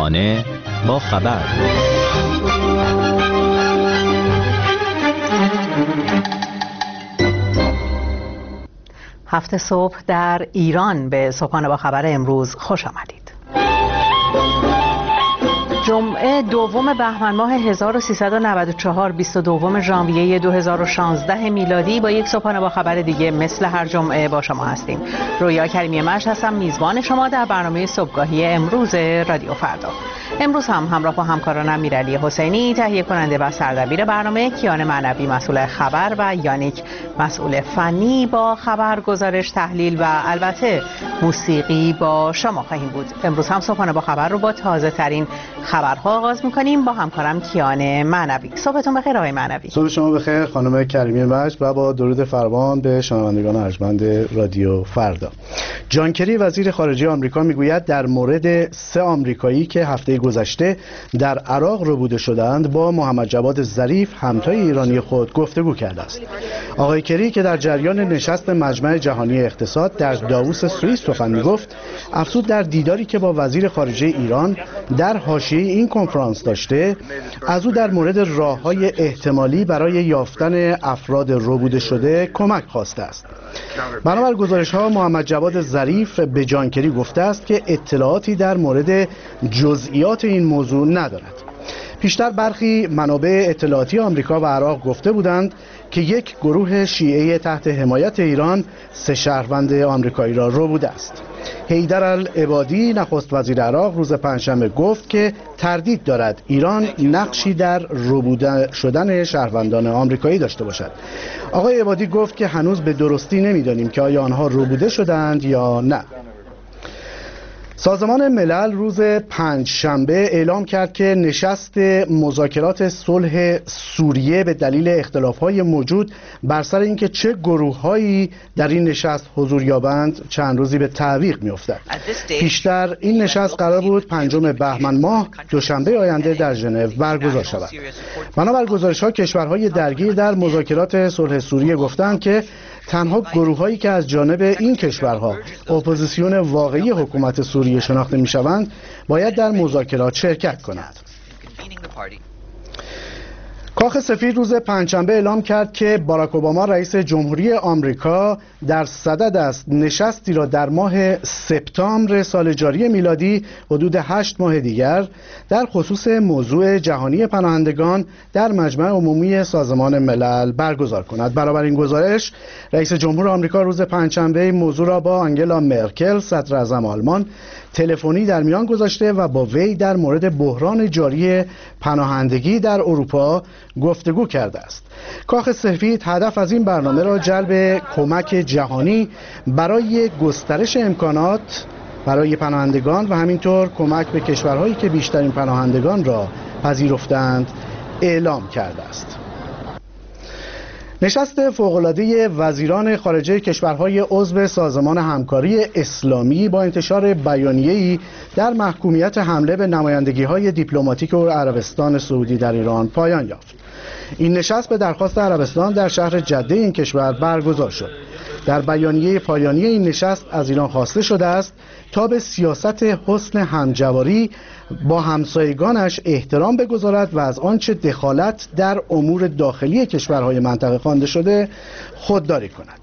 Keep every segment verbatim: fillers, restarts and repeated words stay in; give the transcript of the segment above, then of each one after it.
صبحانه با خبر. هفته صبح در ایران به صبحانه با خبر امروز خوش آمدید. جمعه دوم بهمن ماه هزار و سیصد و نود و چهار، بیست و دوم ژانویه دو هزار و شانزده میلادی، با یک صبحانه با خبر دیگه مثل هر جمعه با شما هستیم. رویا کریمی مشت هستم، میزبان شما در برنامه صبحگاهی امروز رادیو فردا. امروز هم همراه با همکارانم امیرعلی حسینی تهیه کننده و سردبیر برنامه، کیان معنوی مسئول خبر و یانیک مسئول فنی با خبر، گزارش، تحلیل و البته موسیقی با شما خواهیم بود. امروز هم صبحانه با خبر رو با تازه ترین خبرها آغاز می‌کنیم با همکارم کیان معنوی. صبحتون بخیر آقای معنوی. صبح شما بخیر خانم کریمی مجد و با درود فراوان به شنوندگان ارجمند رادیو فردا. جان کری وزیر خارجه آمریکا میگوید در مورد سه آمریکایی که هفته گذشته در عراق ربوده شدند با محمد جواد ظریف همتای ایرانی خود گفتگو کرده است. آقای کری که در جریان نشست مجمع جهانی اقتصاد در داووس سوئیس سخن میگفت، افزود در دیداری که با وزیر خارجه ایران در حاشیه این کنفرانس داشته، از او در مورد راه‌های احتمالی برای یافتن افراد ربوده شده کمک خواسته است. بنابر گزارش‌ها محمد جواد ظریف به جان کری گفته است که اطلاعاتی در مورد جزئیات این موضوع ندارد. پیشتر برخی منابع اطلاعاتی آمریکا و عراق گفته بودند که یک گروه شیعه تحت حمایت ایران سه شهروند آمریکایی را ربوده است. حیدر العبادی نخست وزیر عراق روز پنجشنبه گفت که تردید دارد ایران نقشی در ربوده شدن شهروندان آمریکایی داشته باشد. آقای عبادی گفت که هنوز به درستی نمی‌دانیم که آیا آنها ربوده شدند یا نه. سازمان ملل روز پنجشنبه اعلام کرد که نشست مذاکرات صلح سوریه به دلیل اختلاف‌های موجود بر سر اینکه چه گروه‌هایی در این نشست حضور یابند چند روزی به تعویق می‌افتد. پیشتر این نشست قرار بود پنجم بهمن ماه دوشنبه آینده در ژنو برگزار شود. بنابر گزارش‌ها کشورهای درگیر در مذاکرات صلح سوریه گفتند که تنها گروه‌هایی که از جانب این کشورها اپوزیسیون واقعی حکومت سوریه شناخته می‌شوند باید در مذاکرات شرکت کنند. کاخ سفید روز پنجشنبه اعلام کرد که باراک اوباما رئیس جمهوری آمریکا در صدد است نشستی را در ماه سپتامبر سال جاری میلادی حدود هشت ماه دیگر در خصوص موضوع جهانی پناهندگان در مجمع عمومی سازمان ملل برگزار کند. برابر این گزارش رئیس جمهور آمریکا روز پنجشنبه موضوع را با آنگلا مرکل صدر اعظم آلمان تلفنی در میان گذاشته و با وی در مورد بحران جاری پناهندگی در اروپا گفتگو کرده است. کاخ سفید هدف از این برنامه را جلب کمک جهانی برای گسترش امکانات برای پناهندگان و همینطور کمک به کشورهایی که بیشترین پناهندگان را پذیرفتند اعلام کرده است. نشست فوق‌العاده وزیران خارجه کشورهای عضو سازمان همکاری اسلامی با انتشار بیانیه‌ای در محکومیت حمله به نمایندگی‌های دیپلماتیک و عربستان سعودی در ایران پایان یافت. این نشست به درخواست عربستان در شهر جده این کشور برگزار شد. در بیانیه پایانی این نشست از ایران خواسته شده است تا به سیاست حسن همجواری با همسایگانش احترام بگذارد و از آنچه دخالت در امور داخلی کشورهای منطقه خوانده شده خودداری کند.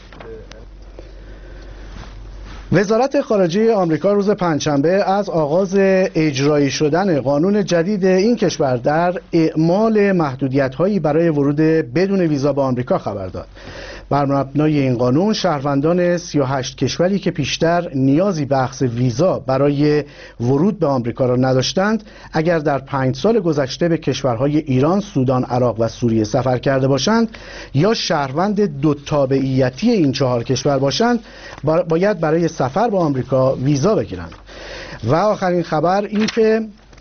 وزارت خارجه آمریکا روز پنجشنبه از آغاز اجرایی شدن قانون جدید این کشور در اعمال محدودیت‌هایی برای ورود بدون ویزا به آمریکا خبر داد. بر مبنای این قانون شهروندان سی و هشت کشوری که پیشتر نیازی به اخذ ویزا برای ورود به آمریکا را نداشتند، اگر در پنج سال گذشته به کشورهای ایران، سودان، عراق و سوریه سفر کرده باشند یا شهروند دو تابعیتی این چهار کشور باشند، باید برای سفر به آمریکا ویزا بگیرند. و آخرین خبر این که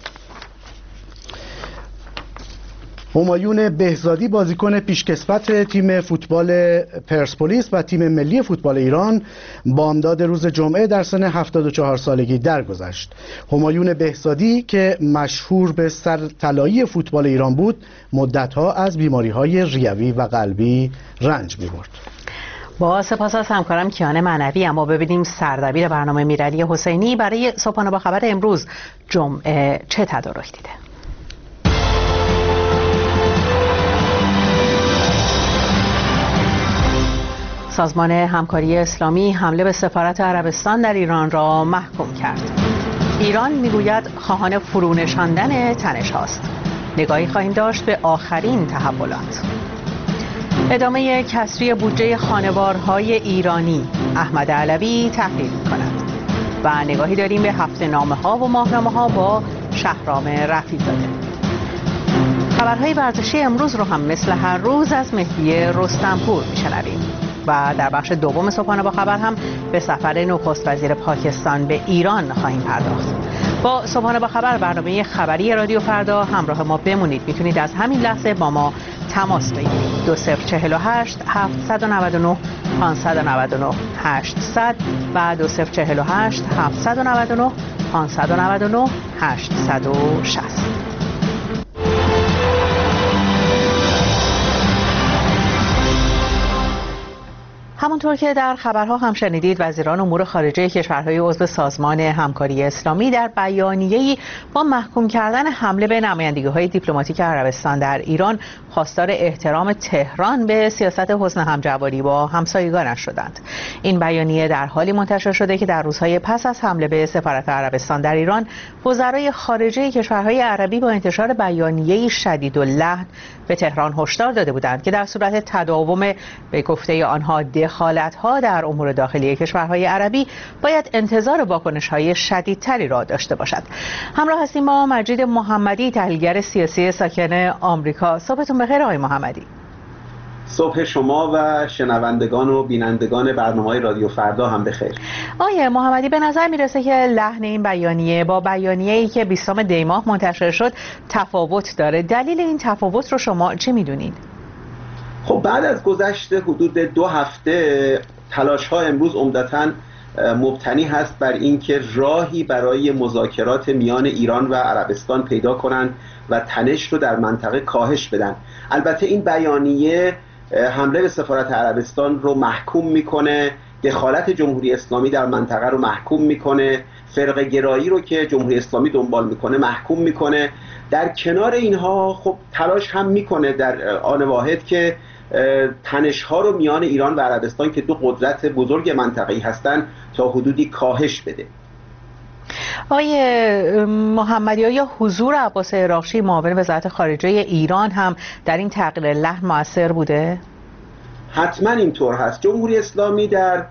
همایون بهزادی بازیکن پیشکسوت تیم فوتبال پرسپولیس و تیم ملی فوتبال ایران بامداد روز جمعه در سن هفتاد و چهار سالگی درگذشت. همایون بهزادی که مشهور به سرطلایی فوتبال ایران بود، مدتها از بیماری‌های ریوی و قلبی رنج می‌برد. با سپاس از همکارم کیان معنوی. اما ببینیم سردبیر برنامه میرعلی حسینی برای صبحانه با خبر امروز جمعه چه تدارک دیده؟ سازمان همکاری اسلامی حمله به سفارت عربستان در ایران را محکوم کرد. ایران میگوید خواهان فرونشاندن تنش هاست. نگاهی خواهیم داشت به آخرین تحولات. ادامه کسری بودجه خانوارهای ایرانی، احمد علوی تحلیل می‌کند. و نگاهی داریم به هفته نامه ها و ماهنامه ها با شهرام رفیع‌زاده. خبرهای ورزشی امروز رو هم مثل هر روز از مهدی رستمپور میشنویم. و در بخش دوم صبحانه با خبر هم به سفر نخست وزیر پاکستان به ایران خواهیم پرداخت. با صبحانه با خبر برنامه خبری رادیو فردا همراه ما بمونید. میتونید از همین لحظه با ما تماس بگیرید. دو صفر چهل و هشت هفتصد و نود و نه پانصد و نود و نه هشتصد و دو صفر چهل و هشت هفتصد و نود و نه پانصد و نود و نه هشتصد و شصت. همونطور که در خبرها هم شنیدید، وزیران امور خارجه کشورهای عضو سازمان همکاری اسلامی در بیانیه‌ای با محکوم کردن حمله به نمایندگی‌های دیپلماتیک عربستان در ایران خواستار احترام تهران به سیاست حسن همجواری با همسایگانش شدند. این بیانیه در حالی منتشر شده که در روزهای پس از حمله به سفارت عربستان در ایران، وزرای خارجه کشورهای عربی با انتشار بیانیه‌ای شدیداللحن به تهران هشدار داده بودند که در صورت تداوم به گفته آنها دخالت‌ها در امور داخلی کشورهای عربی باید انتظار واکنش‌های شدیدتری را داشته باشد. همراه هستیم با مجید محمدی، تحلیلگر سیاسی ساکن آمریکا. صبحتون بخیر آقای محمدی. صبح شما و شنوندگان و بینندگان برنامه‌های رادیو فردا هم بخیر. آقای محمدی، به نظر میرسه که لحن این بیانیه با بیانیه‌ای که بیستم دی ماه منتشر شد تفاوت داره. دلیل این تفاوت رو شما چه میدونید؟ خب بعد از گذشت حدود دو هفته تلاش‌ها امروز عمدتاً مبتنی هست بر اینکه راهی برای مذاکرات میان ایران و عربستان پیدا کنند و تنش رو در منطقه کاهش بدن. البته این بیانیه حمله به سفارت عربستان رو محکوم میکنه، دخالت جمهوری اسلامی در منطقه رو محکوم میکنه، فرقه گرایی رو که جمهوری اسلامی دنبال میکنه محکوم میکنه. در کنار اینها خب تلاش هم میکنه در آن واحد که تنش‌ها رو میان ایران و عربستان که دو قدرت بزرگ منطقه‌ای هستند تا حدودی کاهش بده. آقای محمدی، یا حضور عباس عراقچی معاون وزارت خارجه ایران هم در این تغییر لحن مؤثر بوده؟ حتما اینطور هست. جمهوری اسلامی در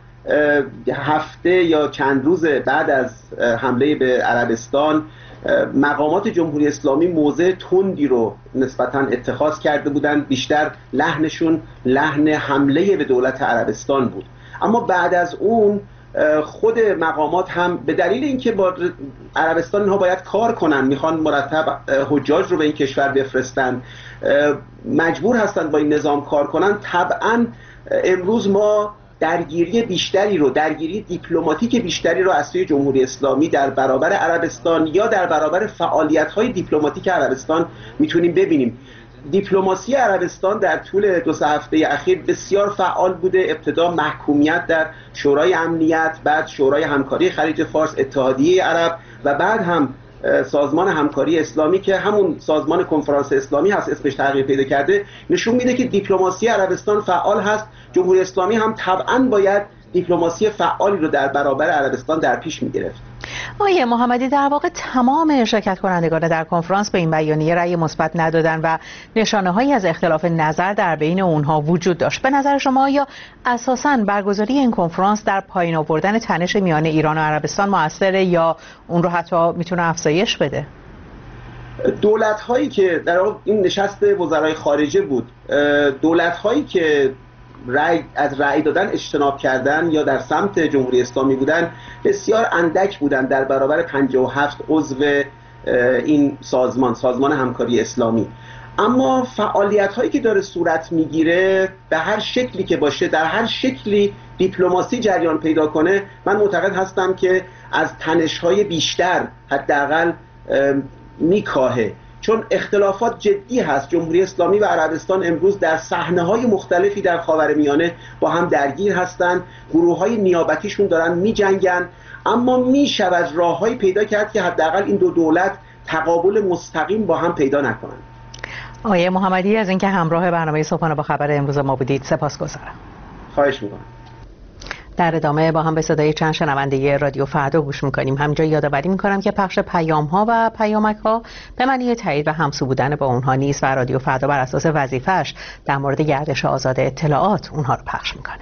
هفته یا چند روز بعد از حمله به عربستان مقامات جمهوری اسلامی موضع تندی رو نسبتاً اتخاذ کرده بودند. بیشتر لحنشون لحن حمله به دولت عربستان بود. اما بعد از اون خود مقامات هم به دلیل اینکه با عربستان اینها باید کار کنن، میخوان مرتب حجاج رو به این کشور بفرستن، مجبور هستند با این نظام کار کنن. طبعاً امروز ما درگیری بیشتری رو درگیری دیپلماتیک بیشتری رو از سوی جمهوری اسلامی در برابر عربستان یا در برابر فعالیت‌های دیپلماتیک عربستان میتونیم ببینیم. دیپلماسی عربستان در طول دو سه هفته اخیر بسیار فعال بوده. ابتدا محکومیت در شورای امنیت، بعد شورای همکاری خلیج فارس، اتحادیه عرب و بعد هم سازمان همکاری اسلامی که همون سازمان کنفرانس اسلامی هست اسمش تغییر پیدا کرده، نشون میده که دیپلماسی عربستان فعال هست. جمهوری اسلامی هم طبعاً باید دیپلماسی فعالی رو در برابر عربستان در پیش میگرفت. آقای محمدی، در واقع تمام شرکت کنندگان در کنفرانس به این بیانیه رأی مثبت ندادن و نشانه‌هایی از اختلاف نظر در بین اونها وجود داشت. به نظر شما یا اساساً برگزاری این کنفرانس در پایین آوردن تنش میان ایران و عربستان موثره یا اون رو حتی میتونه افزایش بده؟ دولت‌هایی که در این نشست وزرای خارجه بود، دولت‌هایی که رأی از رأی دادن اجتناب کردن یا در سمت جمهوری اسلامی بودن بسیار اندک بودن در برابر پنجاه و هفت عضو این سازمان سازمان همکاری اسلامی. اما فعالیت هایی که داره صورت میگیره به هر شکلی که باشه، در هر شکلی دیپلماسی جریان پیدا کنه، من معتقد هستم که از تنش های بیشتر حداقل میکاهه. چون اختلافات جدی هست. جمهوری اسلامی و عربستان امروز در صحنه‌های مختلفی در خاورمیانه با هم درگیر هستند، گروه‌های نیابتیشون دارن می‌جنگن، اما می‌شود راه‌هایی پیدا کرد که حداقل این دو دولت تقابل مستقیم با هم پیدا نکنند. آقای محمدی از اینکه همراه برنامه صبحانه با خبر امروز ما بودید سپاسگزارم. خواهش می‌کنم. در ادامه با هم به صدای چند شنونده رادیو فردا گوش میکنیم. همینجا یادآوری میکنم که پخش پیام ها و پیامک ها به معنی تایید و همسو بودن با اونها نیست و رادیو فردا بر اساس وظیفه‌اش در مورد گردش آزاد اطلاعات اونها رو پخش میکنه.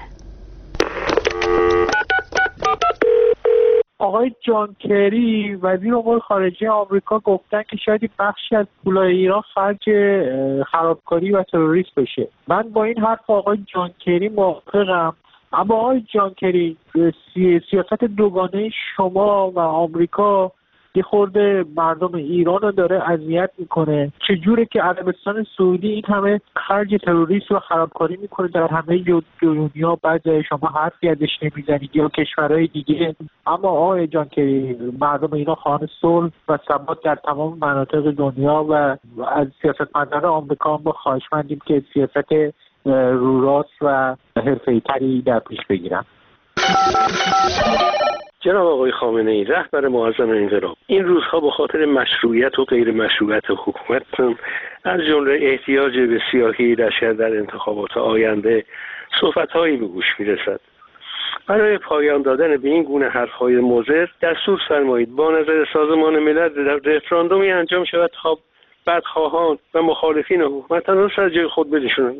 آقای جان کری وزیر امور خارجه آمریکا گفتن که شاید بخشی از پولای ایران خرج خرابکاری و تروریسم بشه. من با این حرف آقای جان کری موافقم، اما آقای جان کری سیاست دوگانه شما و آمریکا یه خورده مردم ایران رو داره اذیت میکنه. چجوره که عربستان سعودی این همه خرج تروریسم و خرابکاری میکنه در همه دنیا، بعد شما حرفی ازش نمیزنید یا کشورهای دیگه؟ اما آقای جان کری مردم ایران خواهان صلح و ثبات در تمام مناطق دنیا و از سیاستمداران آمریکا هم خواهشمندیم که سیاست روراست و حرفه‌ای‌تری در پیش بگیرن. جناب آقای خامنه‌ای رهبر معظم انقلاب، این روزها به خاطر مشروعیت و غیر مشروعیت حکومتتون از جمله احتیاج به سیاهی لشکر در انتخابات آینده صحبت‌هایی به گوش می‌رسد. برای پایان دادن به این گونه حرف‌های مضر دستور فرمایید با نظر سازمان ملل در رفراندومی انجام شود تا بدخواهان و مخالفین حکومت را سر جای خود بنشانند.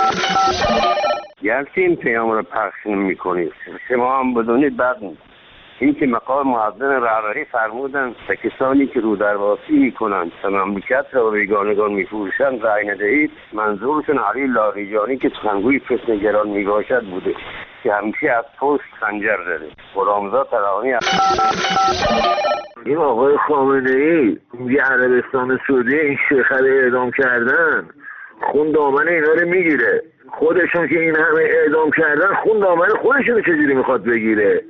گرچه این پیام را پخش نمی‌کنید، شما هم بدونید بعد این که مقام معظم رهبری فرمودند به کسانی که رو درواسی میکنند و مملکت را به بیگانگان میفروشند رأی ندهید، منظورشون علی لاریجانی که سخنگوی فتنه‌گران میباشد بوده که همیشه از پشت خنجر زده. غلامزاد ترحمی. این آقای خامنه‌ای میگه عربستان سعودی این شیخه رو اعدام کردن، خون دامن اینا رو میگیره. خودشون که این همه اعدام کردن خون دامن خودشون چجوری میخواد بگیره؟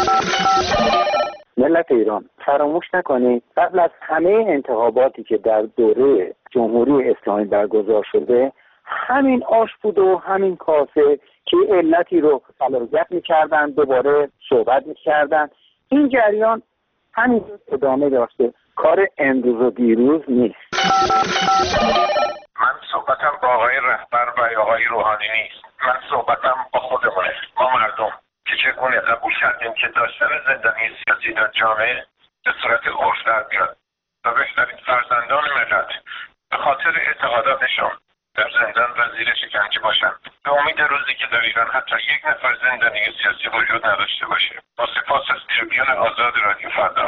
ملت ایران فراموش نکنید قبل از همه انتخاباتی که در دوره جمهوری اسلامی برگزار شده همین آش بود و همین کاسه که علتی رو فلوزت میکردن دوباره صحبت میکردن. این جریان همین ادامه داشته، کار امروز و دیروز نیست. من صحبتم با آقای رهبر و آقای روحانی نیست، من صحبتم با خودمونه، ما مردم که چگونه قبول کردیم که داشتن زندانی سیاسی در جامعه به صورت عرف در بیاد و بهترین فرزندان ملت به خاطر اعتقاداتشون در زندان و زیر شکنجه باشند. به امید روزی که در ایران حتی یک نفر زندانی سیاسی وجود نداشته باشه. با سپاس از تریبیون آزاد رادیو فردا.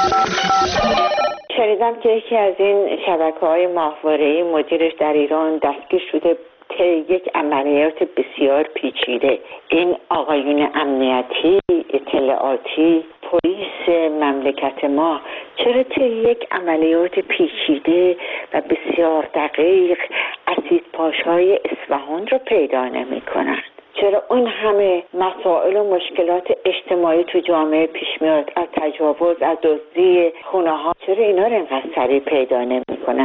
شنیدم که یکی از این شبکه‌های ماهواره‌ای مدیرش در ایران دستگیر شده طی یک عملیات بسیار پیچیده. این آقایون امنیتی، اطلاعاتی، پلیس مملکت ما چرا طی یک عملیات پیچیده و بسیار دقیق اسیدپاش‌های اصفهان رو پیدا نمی‌کنند؟ چرا اون همه مسائل و مشکلات اجتماعی تو جامعه پیش میاد، از تجاوز، از دزدی خونه ها، چرا اینا رو اینقدر سریع پیدا نمی‌کنن؟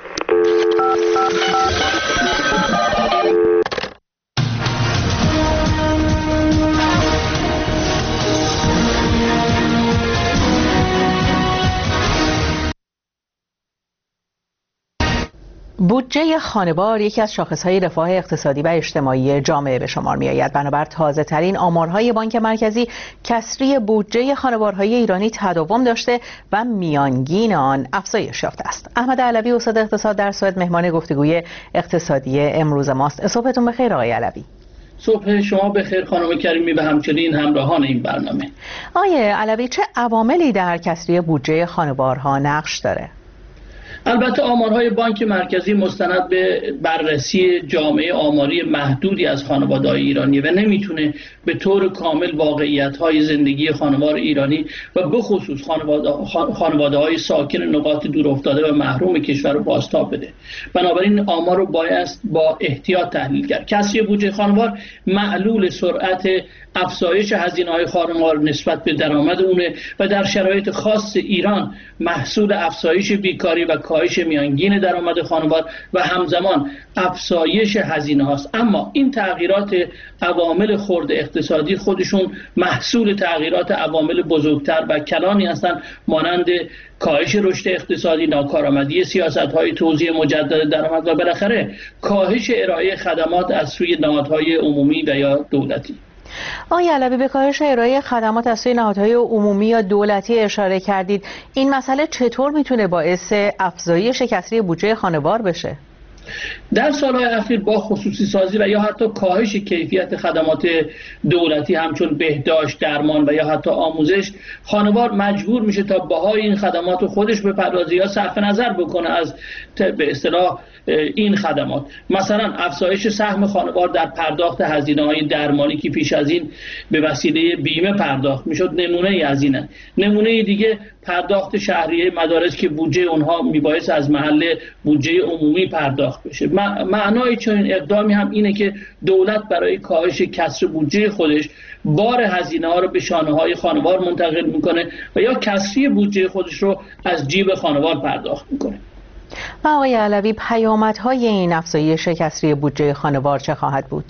بودجه خانوار یکی از شاخص‌های رفاه اقتصادی و اجتماعی جامعه به شمار می‌آید. بنابر تازه‌ترین آمارهای بانک مرکزی، کسری بودجه خانوارهای ایرانی تداوم داشته و میانگین آن افزایش یافته است. احمد علوی استاد اقتصاد در سوئد مهمان گفتگوی اقتصادی امروز ماست. صبحتون بخیر آقای علوی. صبح شما بخیر خانم کریمی و همچنین همراهان این برنامه. آقای علوی، چه عواملی در کسری بودجه خانوارها نقش داره؟ البته آمارهای بانک مرکزی مستند به بررسی جامعه آماری محدودی از خانواده‌های ایرانی و نمیتونه به طور کامل واقعیت‌های زندگی خانوار ایرانی و به خصوص خانواده‌های ساکن نقاط دورافتاده و محروم کشور رو بازتاب بده. بنابراین آمار رو باید با احتیاط تحلیل کرد. کسری بودجه خانوار معلول سرعت افزایش هزینه‌های خانوار نسبت به درآمد اونه و در شرایط خاص ایران محصول افزایش بیکاری و کاهش میانگین درآمد خانوار و همزمان افزایش هزینه هاست. اما این تغییرات عوامل خرد اقتصادی خودشون محصول تغییرات عوامل بزرگتر و کلانی هستند، مانند کاهش رشد اقتصادی، ناکارآمدی سیاست‌های توزیع مجدد درآمد و بالاخره کاهش ارائه خدمات از سوی نهادهای عمومی و یا دولتی. آقای علوی، به کاهش ارائه خدمات از سوی نهادهای عمومی یا دولتی اشاره کردید. این مسئله چطور میتونه باعث افزایش کسری بودجه خانوار بشه؟ در سالهای اخیر با خصوصی سازی و یا حتی کاهش کیفیت خدمات دولتی همچون بهداشت، درمان و یا حتی آموزش، خانوار مجبور میشه تا بهای این خدمات رو خودش بپردازه یا صرف نظر بکنه از به اصطلاح این خدمات. مثلا افزایش سهم خانوار در پرداخت هزینه‌های درمانی که پیش از این به وسیله بیمه پرداخت میشد نمونه ای از اینه. نمونه دیگه پرداخت شهریه مدارس که بودجه اونها میبایست از محل بودجه عمومی پرداخت بشه. معنای چنین اقدامی هم اینه که دولت برای کاهش کسر بودجه خودش بار هزینه ها رو به شانه های خانوار منتقل میکنه و یا کسری بودجه خودش رو از جیب خانوار پرداخت میکنه. و آقای علوی، پیامدهای این افزایش کسری بودجه خانوار چه خواهد بود؟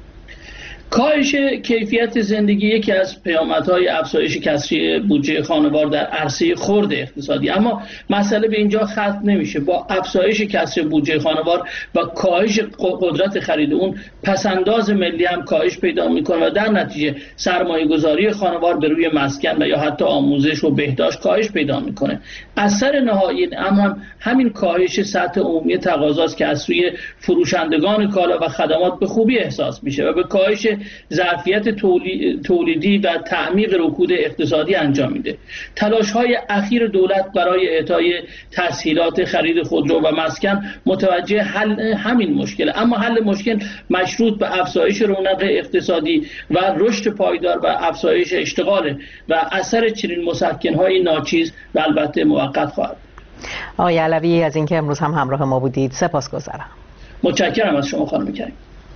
کاهش کیفیت زندگی یکی از پیامدهای افزایش کسری بودجه خانوار در عرصه خرد اقتصادی، اما مسئله به اینجا ختم نمیشه. با افزایش کسری بودجه خانوار و کاهش قدرت خرید اون، پسنداز ملی هم کاهش پیدا میکنه و در نتیجه سرمایه گذاری خانوار به روی مسکن و یا حتی آموزش و بهداشت کاهش پیدا میکنه. اثر نهایی این امر هم همین کاهش سطح عمومی تقاضاست که از سوی فروشندگان کالا و خدمات به خوبی احساس میشه و به کاهش ظرفیت تولیدی و تعمیق رکود اقتصادی انجام میده. تلاش‌های اخیر دولت برای اعطای تسهیلات خرید خودرو و مسکن متوجه حل همین مشکل، اما حل مشکل مشروط به افزایش رونق اقتصادی و رشد پایدار و افزایش اشتغال و اثر چنین مسکن‌های ناچیز و البته موقت خواهد. آقای علوی، از اینکه امروز هم همراه ما بودید سپاسگزارم. متشکرم از شما خانم کریم.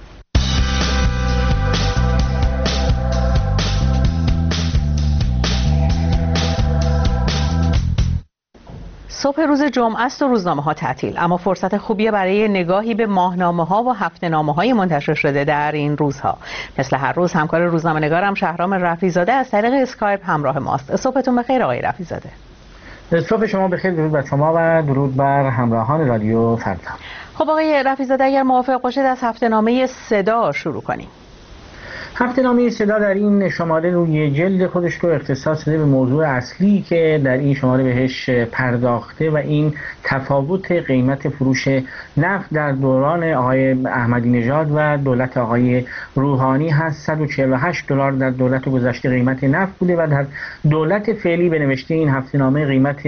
صبح روز جمعه است و روزنامه ها تعطیل، اما فرصت خوبیه برای نگاهی به ماهنامه ها و هفته نامه های منتشر شده در این روزها. مثل هر روز همکار روزنامه نگارم شهرام رفیع‌زاده از طریق اسکایپ همراه ماست. صبحتون بخیر آقای رفیع‌زاده. صبح شما بخیر، درود بر شما و درود بر همراهان رادیو فردا. خب آقای رفیع‌زاده، اگر موافق باشید از هفته نامه صدا شروع کنیم. هفته نامه صدا در این شماره روی جلد خودش رو اختصاص داده به موضوع اصلی که در این شماره بهش پرداخته و این تفاوت قیمت فروش نفت در دوران آقای احمدی نژاد و دولت آقای روحانی هست. صد و چهل و هشت دلار در دولت گذشته قیمت نفت بوده و در دولت فعلی به نوشته این هفته نامه قیمت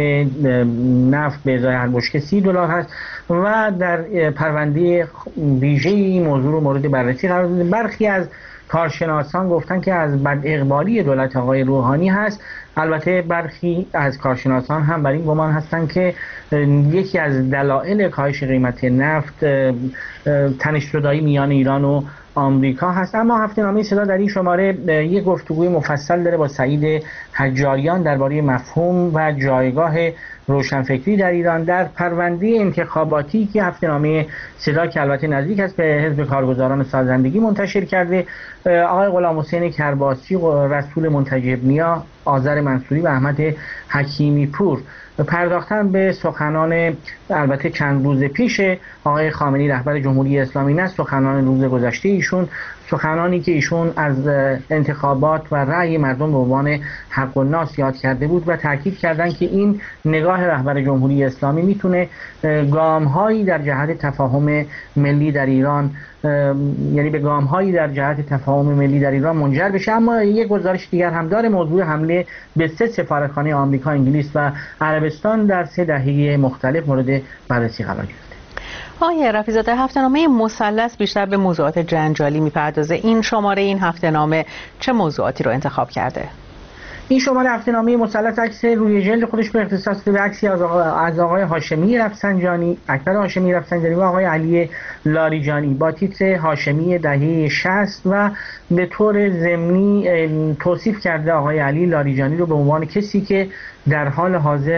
نفت به ازای هر بشکه سی دلار هست و در پرونده ویژه این موضوع رو مورد بررسی قرار داده. برخی از کارشناسان گفتن که از بد اقبالی دولت آقای روحانی هست. البته برخی از کارشناسان هم بر این گمان هستند که یکی از دلایل کاهش قیمت نفت تنش‌زدایی میان ایران و آمریکا هست. اما هفته نامه صدا در این شماره یک گفتگوی مفصل داره با سعید حجاریان درباره مفهوم و جایگاه روشنفکری در ایران در پرونده انتخاباتی که هفته نامه صدا که البته نزدیک است به حزب کارگزاران سازندگی منتشر کرده. آقای غلام حسین کرباسی، رسول منتجب نیا، آذر منصوری و احمد حکیمی پور پرداختن به سخنان البته چند روز پیش آقای خامنه‌ای رهبر جمهوری اسلامی، نه سخنان روز گذشته ایشون، سخنانی که ایشون از انتخابات و رأی مردم به عنوان حق و ناس یاد کرده بود و تاکید کردن که این نگاه رهبر جمهوری اسلامی میتونه گام‌هایی در جهت تفاهم ملی در ایران، یعنی به گام‌هایی در جهت تفاهم ملی در ایران منجر بشه. اما یک گزارش دیگر هم داره، موضوع حمله به سه سفارتخانه آمریکا، انگلیس و عربستان در سه دهه مختلف مورد بررسی قرار گرفته. آقای رفیع‌زاده، هفته‌نامه مثلث بیشتر به موضوعات جنجالی میپردازه. این شماره این هفته‌نامه چه موضوعاتی رو انتخاب کرده؟ این شماره هفته‌نامه مثلث عکس روی جلد خودش به اختصاص داده به عکسی از آقای از آقای هاشمی رفسنجانی، اکبر هاشمی رفسنجانی و آقای علی لاریجانی با تیتر هاشمی دهه شصت و به طور ضمنی توصیف کرده آقای علی لاریجانی رو به عنوان کسی که در حال حاضر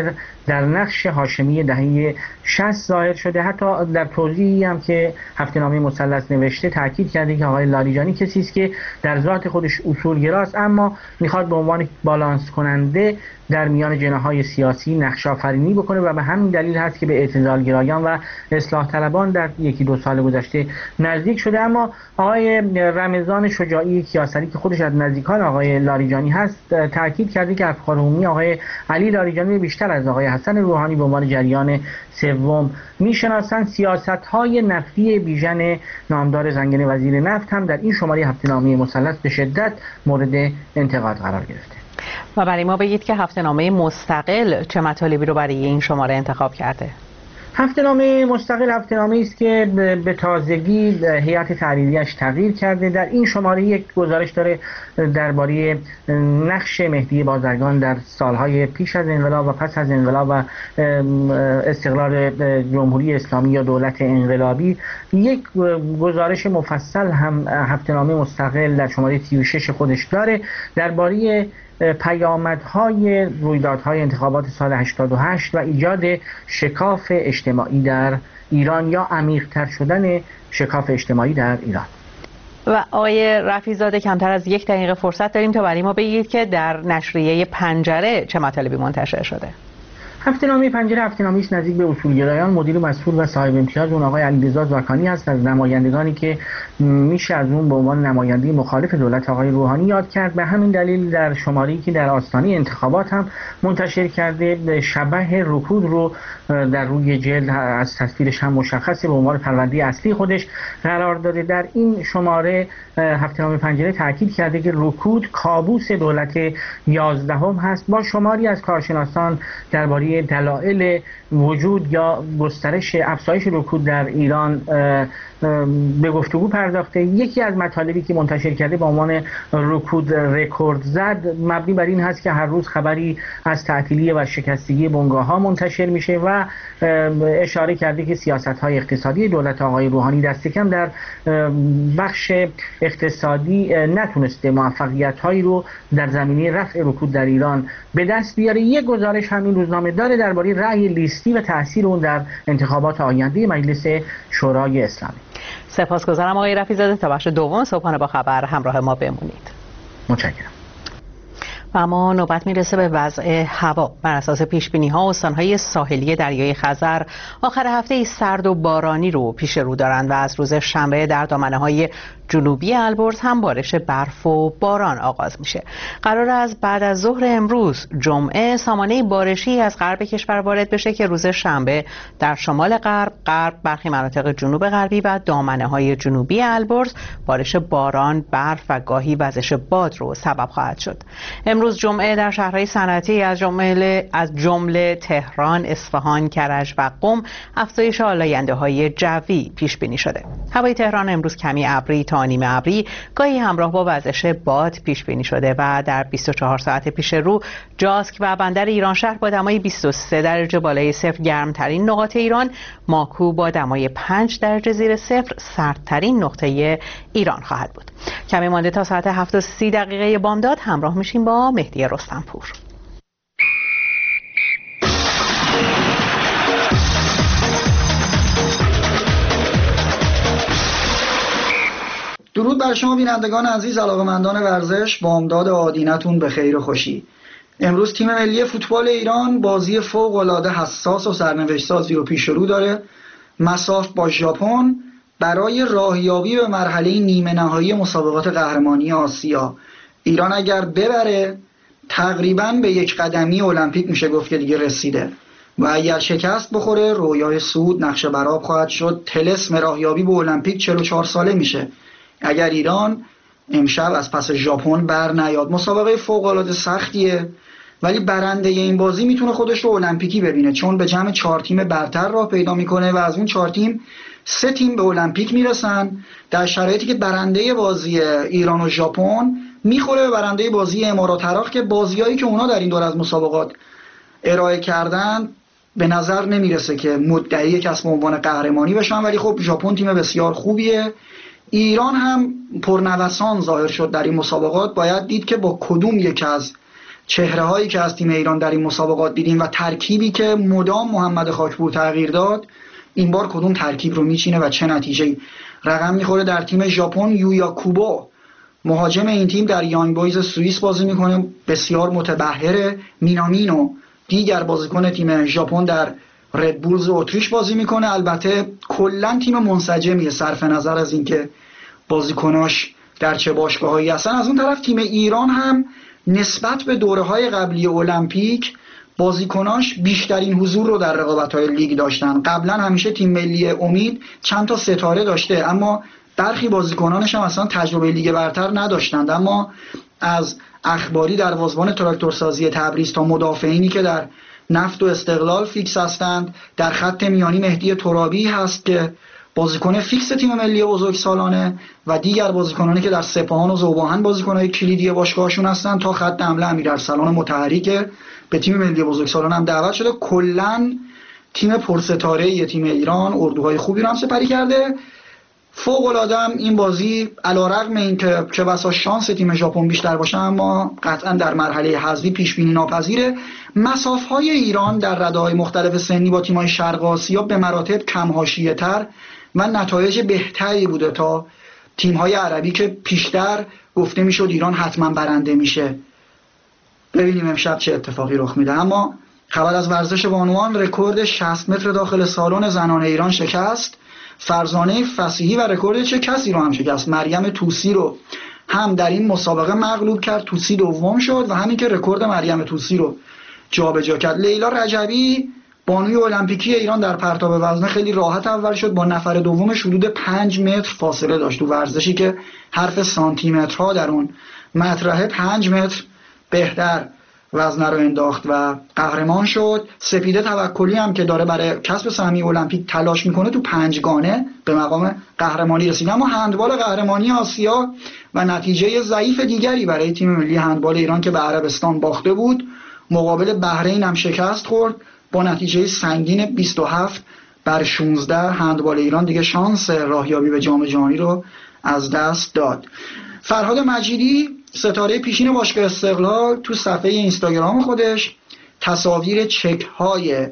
در نقش هاشمی دهه شصت ظاهر شده. حتی در توضیحی هم که هفته نامه مثلث نوشته تاکید کرده که آقای لاریجانی کسی است که در ذات خودش اصولگراست، اما میخواد به عنوان بالانس کننده در میان جناح‌های سیاسی نقش آفرینی بکنه و به همین دلیل هست که به اعتدالگرایان و اصلاح طلبان در یکی دو سال گذشته نزدیک شده. اما آقای رمضان شجاعی کیاسری که خودش از نزدیکان آقای لاریجانی هست تاکید کرده که افکار عمومی آقای علی لاریجانی بیشتر از آقای حسن روحانی به عنوان جریان سوم میشناسند. سیاست‌های نفتی بیژن نامدار زنگنه وزیر نفت هم در این شماره هفته‌نامه مثلث به شدت مورد انتقاد قرار گرفته. و برای ما بگید که هفته‌نامه مستقل چه مطالبی رو برای این شماره انتخاب کرده؟ هفته‌نامه مستقل هفته‌نامه‌ای است که به تازگی هیئت تحریریه‌اش تغییر کرده. در این شماره یک گزارش داره درباره نقش مهدی بازرگان در سالهای پیش از انقلاب و پس از انقلاب و استقلال جمهوری اسلامی یا دولت انقلابی. یک گزارش مفصل هم هفته‌نامه مستقل در شماره سی و شش خودش داره درباره پیامدهای رویدادهای انتخابات سال هشتاد و هشت و ایجاد شکاف اجتماعی در ایران یا عمیق‌تر شدن شکاف اجتماعی در ایران. و آقای رفیع‌زاده کمتر از یک دقیقه فرصت داریم تا برای ما بگید که در نشریه پنجره چه مطالبی منتشر شده. هفته‌نامه پنجره هفته‌نامه‌ای است نزدیک به اصولگرایان. مدیر مسئول و صاحب امتیاز اون آقای علیرضا زاکانی است، از نمایندگانی که میشه از اون به عنوان نماینده مخالف دولت آقای روحانی یاد کرد. به همین دلیل در شماره‌ای که در آستانه انتخابات هم منتشر کرده شبح رکود رو در روی جلد از تصویرش هم مشخصه به عنوان پرونده اصلی خودش قرار داده. در این شماره هفته‌نامه پنجره تاکید کرده که رکود کابوس دولت یازدهم هست، با شماری از کارشناسان درباره دلایل وجود یا گسترش افزایش رکود در ایران به گفتگو پرداخته. یکی از مطالبی که منتشر کرده با عنوان رکود رکورد زد مبنی بر این هست که هر روز خبری از تعطیلی و شکستگی بنگاه‌ها منتشر میشه و اشاره کرده که سیاست‌های اقتصادی دولت آقای روحانی دست کم در بخش اقتصادی نتونسته موفقیت‌هایی رو در زمینه رفع رکود در ایران به دست بیاره. یک گزارش همین روزنامه داره درباره رأی لیستی و تأثیر اون در انتخابات آینده مجلس شورای اسلامی. سپاسگزارم آقای رفیع‌زاده. تا بخش دوم صبحانه با خبر همراه ما بمونید. متشکرم. و اما نوبت میرسه به وضع هوا. بر اساس پیش بینی ها استانهای ساحلی دریای خزر آخر هفته سرد و بارانی رو پیش رو دارند و از روز شنبه در دامنه های جنوبی البرز هم بارش برف و باران آغاز میشه. قرار از بعد از ظهر امروز جمعه سامانه بارشی از غرب کشور وارد بشه که روز شنبه در شمال غرب، غرب، برخی مناطق جنوب غربی و دامنه های جنوبی البرز بارش باران، برف و گاهی وزش باد رو سبب خواهد شد. امروز جمعه در شهرهای صنعتی از جمله از جمله تهران، اصفهان، کرج و قم افزایش آلاینده‌های جوی پیش بینی شده. هوای تهران امروز کمی ابری تا نیمه ابری گاهی همراه با وزش باد پیش بینی شده و در بیست و چهار ساعت پیش رو جاسک و بندر ایرانشهر با دمای بیست و سه درجه بالای صفر گرمترین نقاط ایران، ماکو با دمای پنج درجه زیر صفر سردترین نقطه ایران خواهد بود. کمی مانده تا ساعت هفت و سی دقیقه بامداد همراه میشیم با مهدی رستمپور. درود بر شما بینندگان عزیز، علاقه‌مندان ورزش، بامداد آدینتون به خیر و خوشی. امروز تیم ملی فوتبال ایران بازی فوق‌العاده حساس و سرنوشت‌سازی رو پیش رو داره. مصاف با ژاپن برای راهیابی به مرحله نیمه نهایی مسابقات قهرمانی آسیا. ایران اگر ببره تقریباً به یک قدمی المپیک میشه گفت که دیگه رسیده و اگر شکست بخوره رویای صعود نقش برآب خواهد شد. طلسم راهیابی به المپیک چهل و چهار ساله میشه اگر ایران امشب از پس ژاپن بر نیاد. مسابقه فوق‌العاده سختیه ولی برنده این بازی میتونه خودش رو المپیکی ببینه، چون به جمع چهار تیم برتر راه پیدا میکنه و از اون چهار تیم سه تیم به المپیک میرسن، در شرایطی که برنده بازی ایران و ژاپن میخوره به برنده بازی امارات عراق که بازیایی که اونا در این دور از مسابقات ارائه کردن به نظر نمیرسه که مدعی کسب عنوان قهرمانی بشن. ولی خب ژاپن تیم بسیار خوبیه. ایران هم پرنوسان ظاهر شد در این مسابقات. باید دید که با کدوم یک از چهره هایی که از تیم ایران در این مسابقات دیدیم و ترکیبی که مدام محمد خاکپور تغییر داد، این بار کدوم ترکیب رو میچینه و چه نتیجه‌ای رقم میخوره. در تیم ژاپن یویا کوبو مهاجم این تیم در یانگ بویز سوئیس بازی میکنه، بسیار متبحره. مینامینو دیگر بازیکن تیم ژاپن در ردبولز اتریش بازی میکنه. البته کلا تیم منسجمیه صرف نظر از اینکه بازیکناش در چه باشگاهایی هستن. از اون طرف تیم ایران هم نسبت به دوره‌های قبلی المپیک بازیکناش بیشترین حضور رو در رقابت‌های لیگ داشتن. قبلا همیشه تیم ملی امید چند تا ستاره داشته، اما برخی بازیکنانش هم اصلا تجربه لیگ برتر نداشتند. اما از اخباری در دروازه‌بان تراکتورسازی تبریز تا مدافعینی که در نفت و استقلال فیکس هستند، در خط میانی مهدی ترابی هست که بازیکن فیکس تیم ملی بزرگسالانه و دیگر بازیکنانی که در سپاهان و ذوباهن بازیکنای کلیدی باشگاهشون هستن، تا خط حمله امیرارسلان مطهری به تیم ملی بزرگسالان هم دعوت شده. کلا تیم پرستاره تیم ایران اردوهای خوبی رو هم سپری کرده. فوق العاده این بازی علیرغم اینکه چه بسا شانس تیم ژاپن بیشتر باشه، اما قطعا در مرحله حذفی پیش بینی ناپذیره. مسافهای ایران در رده‌های مختلف سنی با تیم‌های شرق آسیا به مراتب کم حاشیه‌تر و نتایج بهتری بوده تا تیم‌های عربی که پیشتر گفته میشد ایران حتما برنده میشه. ببینیم امشب چه اتفاقی رخ میده. اما خبر از ورزش بانوان، رکورد شصت متر داخل سالن زنان ایران شکست. فرزانه فصیحی و رکورد چه کسی رو هم شکست. مریم طوسی رو هم در این مسابقه مغلوب کرد، طوسی دوم شد و همین که رکورد مریم طوسی رو جابجا کرد. لیلا رجبی بانوی المپیکی ایران در پرتاب وزنه خیلی راحت اول شد، با نفر دومش حدود پنج متر فاصله داشت. تو ورزشی که حرف سانتی مترها در اون مطرحه، پنج متر بهتر وزنه رو انداخت و قهرمان شد. سپیده توکلی هم که داره برای کسب سهمیه المپیک تلاش میکنه، تو پنجگانه به مقام قهرمانی رسید. اما هندبال قهرمانی آسیا و نتیجه ضعیف دیگری برای تیم ملی هندبال ایران که به عربستان باخته بود، مقابل بحرین هم شکست خورد با نتیجه سنگین بیست و هفت بر شانزده. هندبال ایران دیگه شانس راهیابی به جام جهانی رو از دست داد. فرهاد مجیدی ستاره پیشین باشگاه استقلال تو صفحه اینستاگرام خودش تصاویر چک های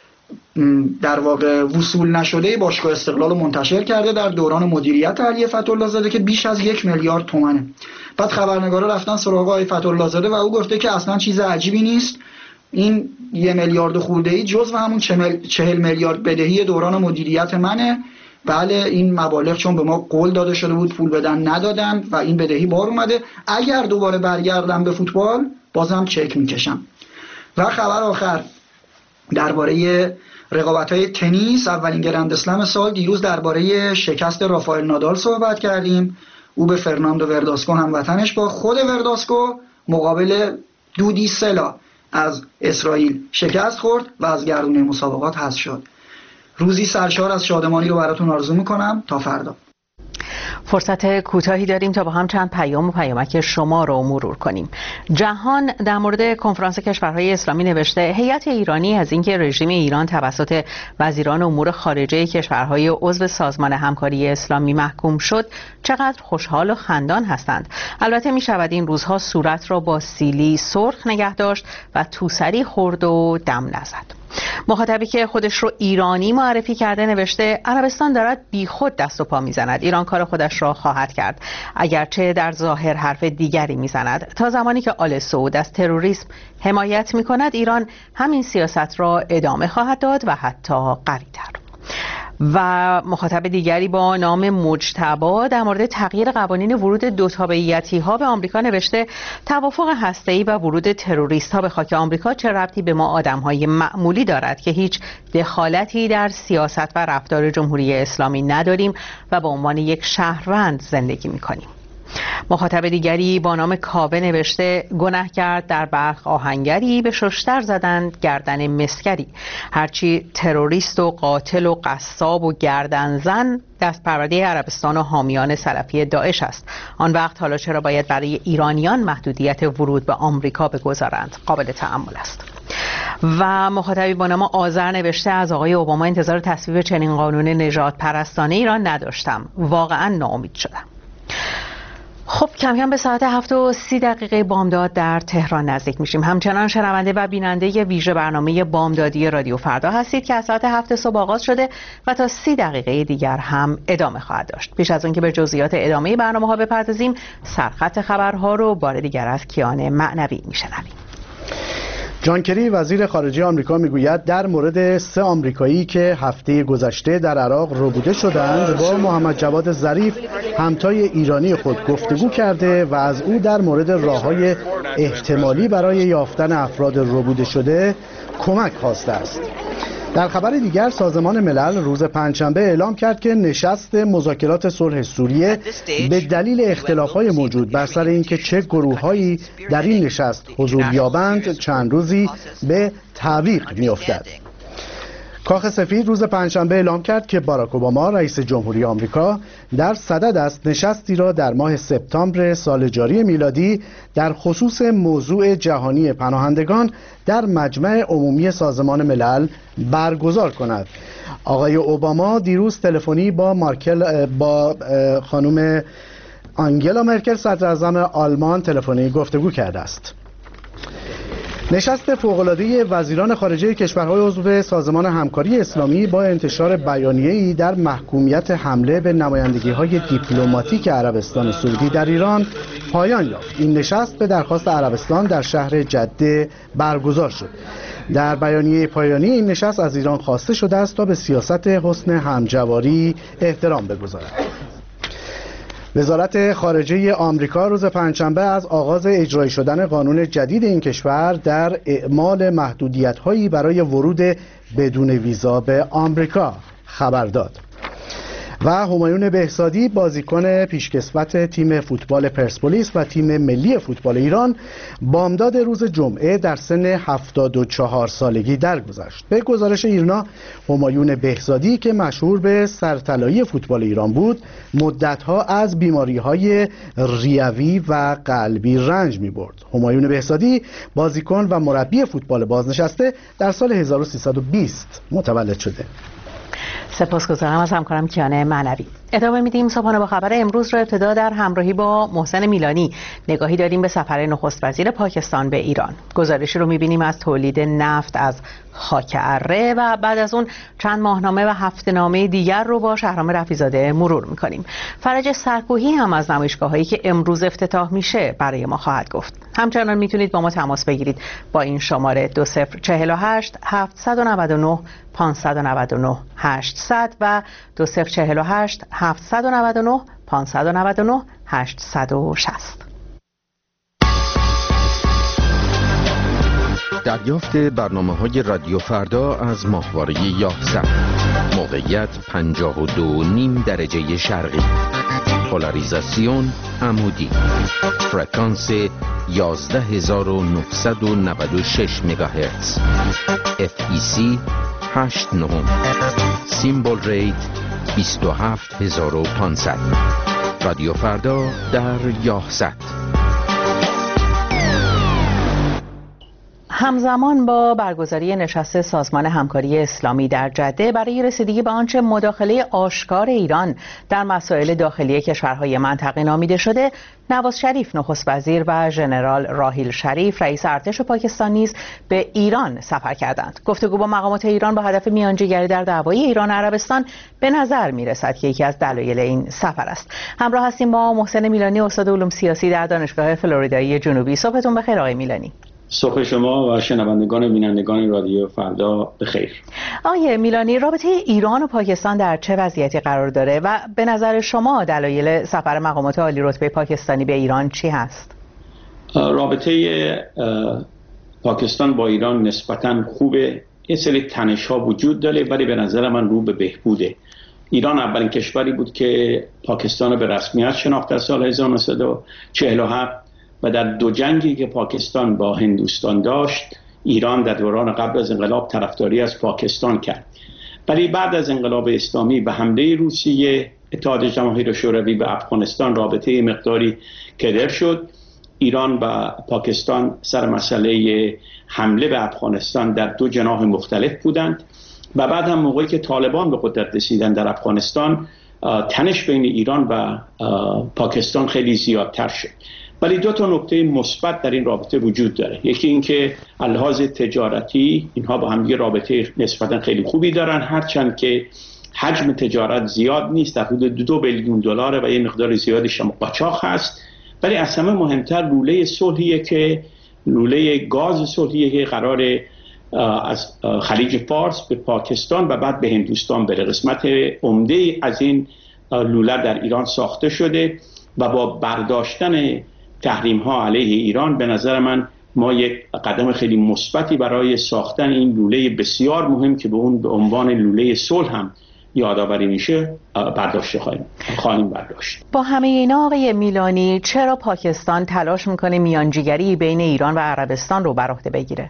در واقع وصول نشده باشگاه استقلال رو منتشر کرده در دوران مدیریت علی فتح‌الله زاده که بیش از یک میلیارد تومنه. بعد خبرنگارا رفتن سراغ آقای فتح‌الله زاده و او گفته که اصلا چیز عجیبی نیست، این یه میلیارد خورده‌ای جزو همون چهل میلیارد بدهی دوران مدیریت منه. بله این مبالغ چون به ما قول داده شده بود پول بدن ندادن و این بدهی بار اومده، اگر دوباره برگردم به فوتبال بازم چک میکشم. و خبر آخر درباره رقابت‌های تنیس، اولین گرند اسلم سال، دیروز درباره شکست رافائل نادال صحبت کردیم. او به فرناندو ورداسکو هموطنش با خود ورداسکو مقابل دودی سلا از اسرائیل شکست خورد و از گردونه مسابقات حذف شد. روزی سرشار از شادمانی رو براتون آرزو میکنم. تا فردا. فرصت کوتاهی داریم تا با هم چند پیام و پیامک شما رو مرور کنیم. جهان در مورد کنفرانس کشورهای اسلامی نوشته هیئت ایرانی از اینکه رژیم ایران توسط وزیران امور خارجه کشورهای عضو سازمان همکاری اسلامی محکوم شد چقدر خوشحال و خندان هستند. البته می شود این روزها صورت را با سیلی سرخ نگه داشت و توسری خورد و دم نزد. مخاطبی که خودش رو ایرانی معرفی کرده نوشته عربستان دارد بیخود دست و پا میزند. ایران کار خودش را خواهد کرد، اگرچه در ظاهر حرف دیگری میزند. تا زمانی که آل سعود از تروریسم حمایت میکند ایران همین سیاست را ادامه خواهد داد و حتی قوی تر. و مخاطب دیگری با نام مجتبی در مورد تغییر قوانین ورود دو تابعیتی ها به آمریکا نوشته توافق هسته‌ای و ورود تروریست ها به خاک آمریکا چه ربطی به ما آدم های معمولی دارد که هیچ دخالتی در سیاست و رفتار جمهوری اسلامی نداریم و به عنوان یک شهروند زندگی می‌کنیم. مخاطب دیگری با نام کاوه نوشته گناه کرد در برخ آهنگری به ششتر زدند گردن مسکری. هرچی تروریست و قاتل و قصاب و گردن زن دست پرورده عربستان و حامیان سلفی داعش است. آن وقت حالا چرا باید برای ایرانیان محدودیت ورود به آمریکا بگذارند؟ قابل تأمل است. و مخاطبی با نام آذر نوشته از آقای اوباما انتظار تصویب چنین قانون نژاد پرستانه ایران نداشتم، واقعا ناامید شدم. خب کم کم به ساعت هفت و سی دقیقه بامداد در تهران نزدیک میشیم. همچنان شنونده و بیننده ویژه برنامه بامدادی رادیو فردا هستید که از ساعت هفت صبح آغاز شده و تا سی دقیقه دیگر هم ادامه خواهد داشت. پیش از آن که به جزئیات ادامه برنامه ها بپردازیم، سرخط خبرها رو بار دیگر از کیان معنوی میشنویم. جان کری وزیر خارجه آمریکا میگوید در مورد سه آمریکایی که هفته گذشته در عراق ربوده شدند با محمد جواد ظریف همتای ایرانی خود گفتگو کرده و از او در مورد راه‌های احتمالی برای یافتن افراد ربوده شده کمک خواسته است. در خبر دیگر سازمان ملل روز پنجشنبه اعلام کرد که نشست مذاکرات صلح سوریه به دلیل اختلاف‌های موجود بر سر اینکه چه گروه‌هایی در این نشست حضور یابند چند روزی به تعویق می‌افتد. کاخ سفید روز پنجشنبه اعلام کرد که باراک اوباما رئیس جمهوری آمریکا در صدد است نشستی را در ماه سپتامبر سال جاری میلادی در خصوص موضوع جهانی پناهندگان در مجمع عمومی سازمان ملل برگزار کند. آقای اوباما دیروز تلفنی با مارکل با خانم آنگلا مرکل صدر اعظم آلمان تلفنی گفتگو کرده است. نشست فوق‌العاده وزیران خارجه کشورهای عضو سازمان همکاری اسلامی با انتشار بیانیه‌ای در محکومیت حمله به نمایندگی‌های دیپلماتیک عربستان سعودی در ایران پایان یافت. این نشست به درخواست عربستان در شهر جده برگزار شد. در بیانیه پایانی این نشست از ایران خواسته شده است تا به سیاست حسن همجواری احترام بگذارد. وزارت خارجه آمریکا روز پنجشنبه از آغاز اجرایی شدن قانون جدید این کشور در اعمال محدودیت‌هایی برای ورود بدون ویزا به آمریکا خبر داد. و همایون بهزادی بازیکن پیشکسوت تیم فوتبال پرسپولیس و تیم ملی فوتبال ایران بامداد روز جمعه در سن هفتاد و چهار سالگی درگذشت. به گزارش ایرنا، همایون بهزادی که مشهور به سرطلایی فوتبال ایران بود، مدتها از بیماری‌های ریوی و قلبی رنج می‌برد. همایون بهزادی بازیکن و مربی فوتبال بازنشسته در سال هزار و سیصد و بیست متولد شده. سپاسگزارم از همکارم کیان معنوی. ادامه میدیم صبحانه با خبر امروز را ابتدا در همراهی با محسن میلانی نگاهی داریم به سفر نخست وزیر پاکستان به ایران. گزارشی رو میبینیم از تولید نفت از خاک اره و بعد از اون چند ماهنامه و هفته‌نامه دیگر رو با شهرام رفیع‌زاده مرور میکنیم. فرج سرکوهی هم از نمایشگاه‌هایی که امروز افتتاح میشه برای ما خواهد گفت. همچنان میتونید با ما تماس بگیرید با این شماره دو صفر چهل و هشت هفتصد و نود و نه پانصد و نود و نه هشتصد و دو صفر چهل و هشت هفتصد و نود و نه پانصد و نود و نه هشتصد و شصت. دریافت برنامه‌های رادیو فردا از ماهواره یازده. موقعیت پنجاه و دو نیم درجه شرقی. پولاریزاسیون عمودی. فرکانس یازده هزار و نهصد و نود و شش مگاهرتز. اف ای سی هشت نه. سیمبل ریت بیست و هفت هزار و پانصد. رادیو فردا در یازده. همزمان با برگزاری نشست سازمان همکاری اسلامی در جده برای رسیدگی به آنچه مداخله آشکار ایران در مسائل داخلی کشورهای منطقه نامیده شده، نواز شریف نخست وزیر و ژنرال راحیل شریف رئیس ارتش پاکستان نیز به ایران سفر کردند. گفتگو با مقامات ایران با هدف میانجیگری در دعوای ایران و عربستان به نظر میرسد که یکی از دلایل این سفر است. همراه هستیم با محسن میلانی، استاد علوم سیاسی در دانشگاه فلوریدایی جنوبی. صبحتون بخیر آقای میلانی. صبح شما و شنوندگان و بینندگان رادیو فردا بخیر. آقای میلانی، رابطه ایران و پاکستان در چه وضعیتی قرار داره و به نظر شما دلایل سفر مقامات عالی رتبه پاکستانی به ایران چی هست؟ رابطه پاکستان با ایران نسبتاً خوبه. یه سری تنش‌ها وجود داره ولی به نظر من رو به بهبوده. ایران اولین کشوری بود که پاکستان رو به رسمیت شناخت در سال هزار و نهصد و چهل و هفت و در دو جنگی که پاکستان با هندوستان داشت، ایران در دوران قبل از انقلاب طرفداری از پاکستان کرد. ولی بعد از انقلاب اسلامی به حمله روسیه، اتحاد جماهیر شوروی به افغانستان، رابطه مقداری کدر شد. ایران و پاکستان سر مسئله حمله به افغانستان در دو جناح مختلف بودند و بعد هم موقعی که طالبان به قدرت رسیدن در افغانستان، تنش بین ایران و پاکستان خیلی زیادتر شد. ولی دو تا نکته مثبت در این رابطه وجود داره. یکی اینکه لحاظ تجارتی اینها با هم دیگه رابطه نسبتا خیلی خوبی دارن، هرچند که حجم تجارت زیاد نیست، در حدود دو بیلیون دلاره و یه مقدار زیادیش هم قاچاق هست. ولی از همه مهمتر لوله صلحیه که لوله گاز صلحیه که قرار از خلیج فارس به پاکستان و بعد به هندوستان بره. قسمت عمده از این لوله در ایران ساخته شده و با برداشتن تحریم ها علیه ایران به نظر من ما یک قدم خیلی مثبتی برای ساختن این لوله بسیار مهم که به اون به عنوان لوله صلح هم یادآوری میشه برداشت خواهیم خواهیم برداشت. با همه اینا آقای میلانی، چرا پاکستان تلاش میکنه میانجیگری بین ایران و عربستان رو بر عهده بگیره؟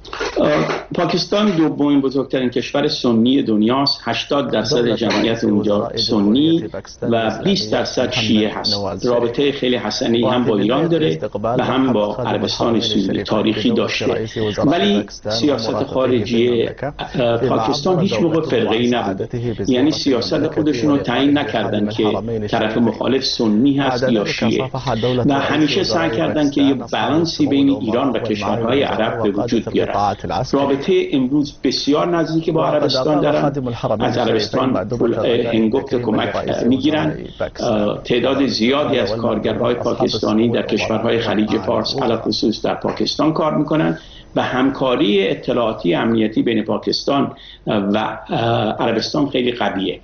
پاکستان دومین بزرگترین کشور سنی دنیاست. هشتاد درصد جمعیت اونجا سنی و بیست درصد شیعه هست. رابطه خیلی حسنی هم با ایران داره و هم با عربستان سعودی تاریخی داشته. ولی سیاست خارجی پاکستان هیچ موقع فرقه‌ای نبوده. یعنی سیاست خودشون رو تعیین نکردن که طرف مخالف سنی هست یا شیعه و همیشه سعی کردن که یه بالانسی بین ایران و کشورهای عرب به وجود بیارن. رابطه امروز بسیار نزدیک با عربستان دارن. از عربستان هنگفت کمک میگیرن. تعداد زیادی از کارگرهای پاکستانی در کشورهای خلیج فارس علی خصوص در پاکستان کار میکنن و همکاری اطلاعاتی امنیتی بین پاکستان و عربستان خیلی قویه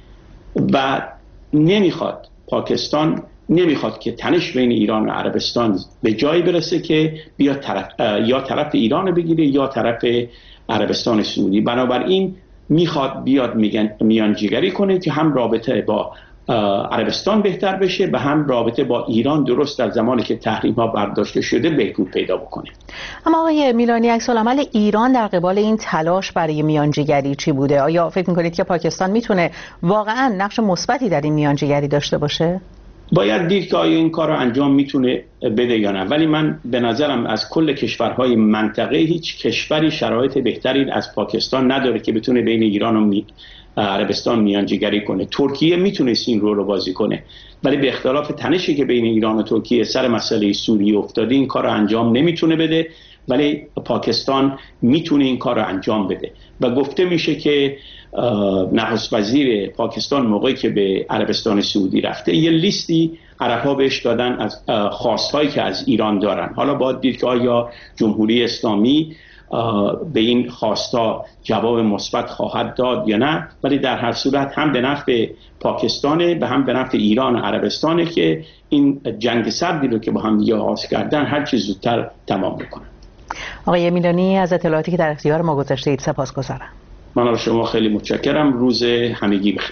و نمیخواد پاکستان نمیخواد که تنش بین ایران و عربستان به جایی برسه که بیا طرف یا طرف ایران بگیره یا طرف عربستان سعودی. بنابراین میخواد بیاد میانجیگری کنه که هم رابطه با عربستان بهتر بشه و هم رابطه با ایران درست در زمانی که تحریم ها برداشته شده بهبود پیدا بکنه. اما آقای میلانی، عکس العمل ایران در قبال این تلاش برای میانجیگری چی بوده؟ آیا فکر میکنید که پاکستان میتونه واقعا نقش مثبتی در این میانجیگری داشته باشه؟ باید دید که آیا این کار رو انجام میتونه بده یا نه. ولی من به نظرم از کل کشورهای منطقه هیچ کشوری شرایط بهتری از پاکستان نداره که بتونه بین ایران و می... عربستان میانجیگری کنه. ترکیه میتونست این رول رو بازی کنه، ولی به اختلاف تنشی که بین ایران و ترکیه سر مسئله سوریه افتاده این کار رو انجام نمیتونه بده، ولی پاکستان میتونه این کار رو انجام بده و گفته میشه که نخست وزیر پاکستان موقعی که به عربستان سعودی رفته یه لیستی عرب‌ها بهش دادن از خواستهایی که از ایران دارن. حالا باید دید که آیا جمهوری اسلامی به این خواستا جواب مثبت خواهد داد یا نه، ولی در هر صورت هم به نفع پاکستانه و هم به نفع ایران و عربستانه که این جنگ سردی رو که با هم دیگه آغاز کردن هر چه زودتر تمام بکنن. آقای میلانی، از اطلاعاتی که در اختیار ما گذاشتید سپاسگزارم. من از شما خیلی متشکرم. روز همگی بخیر.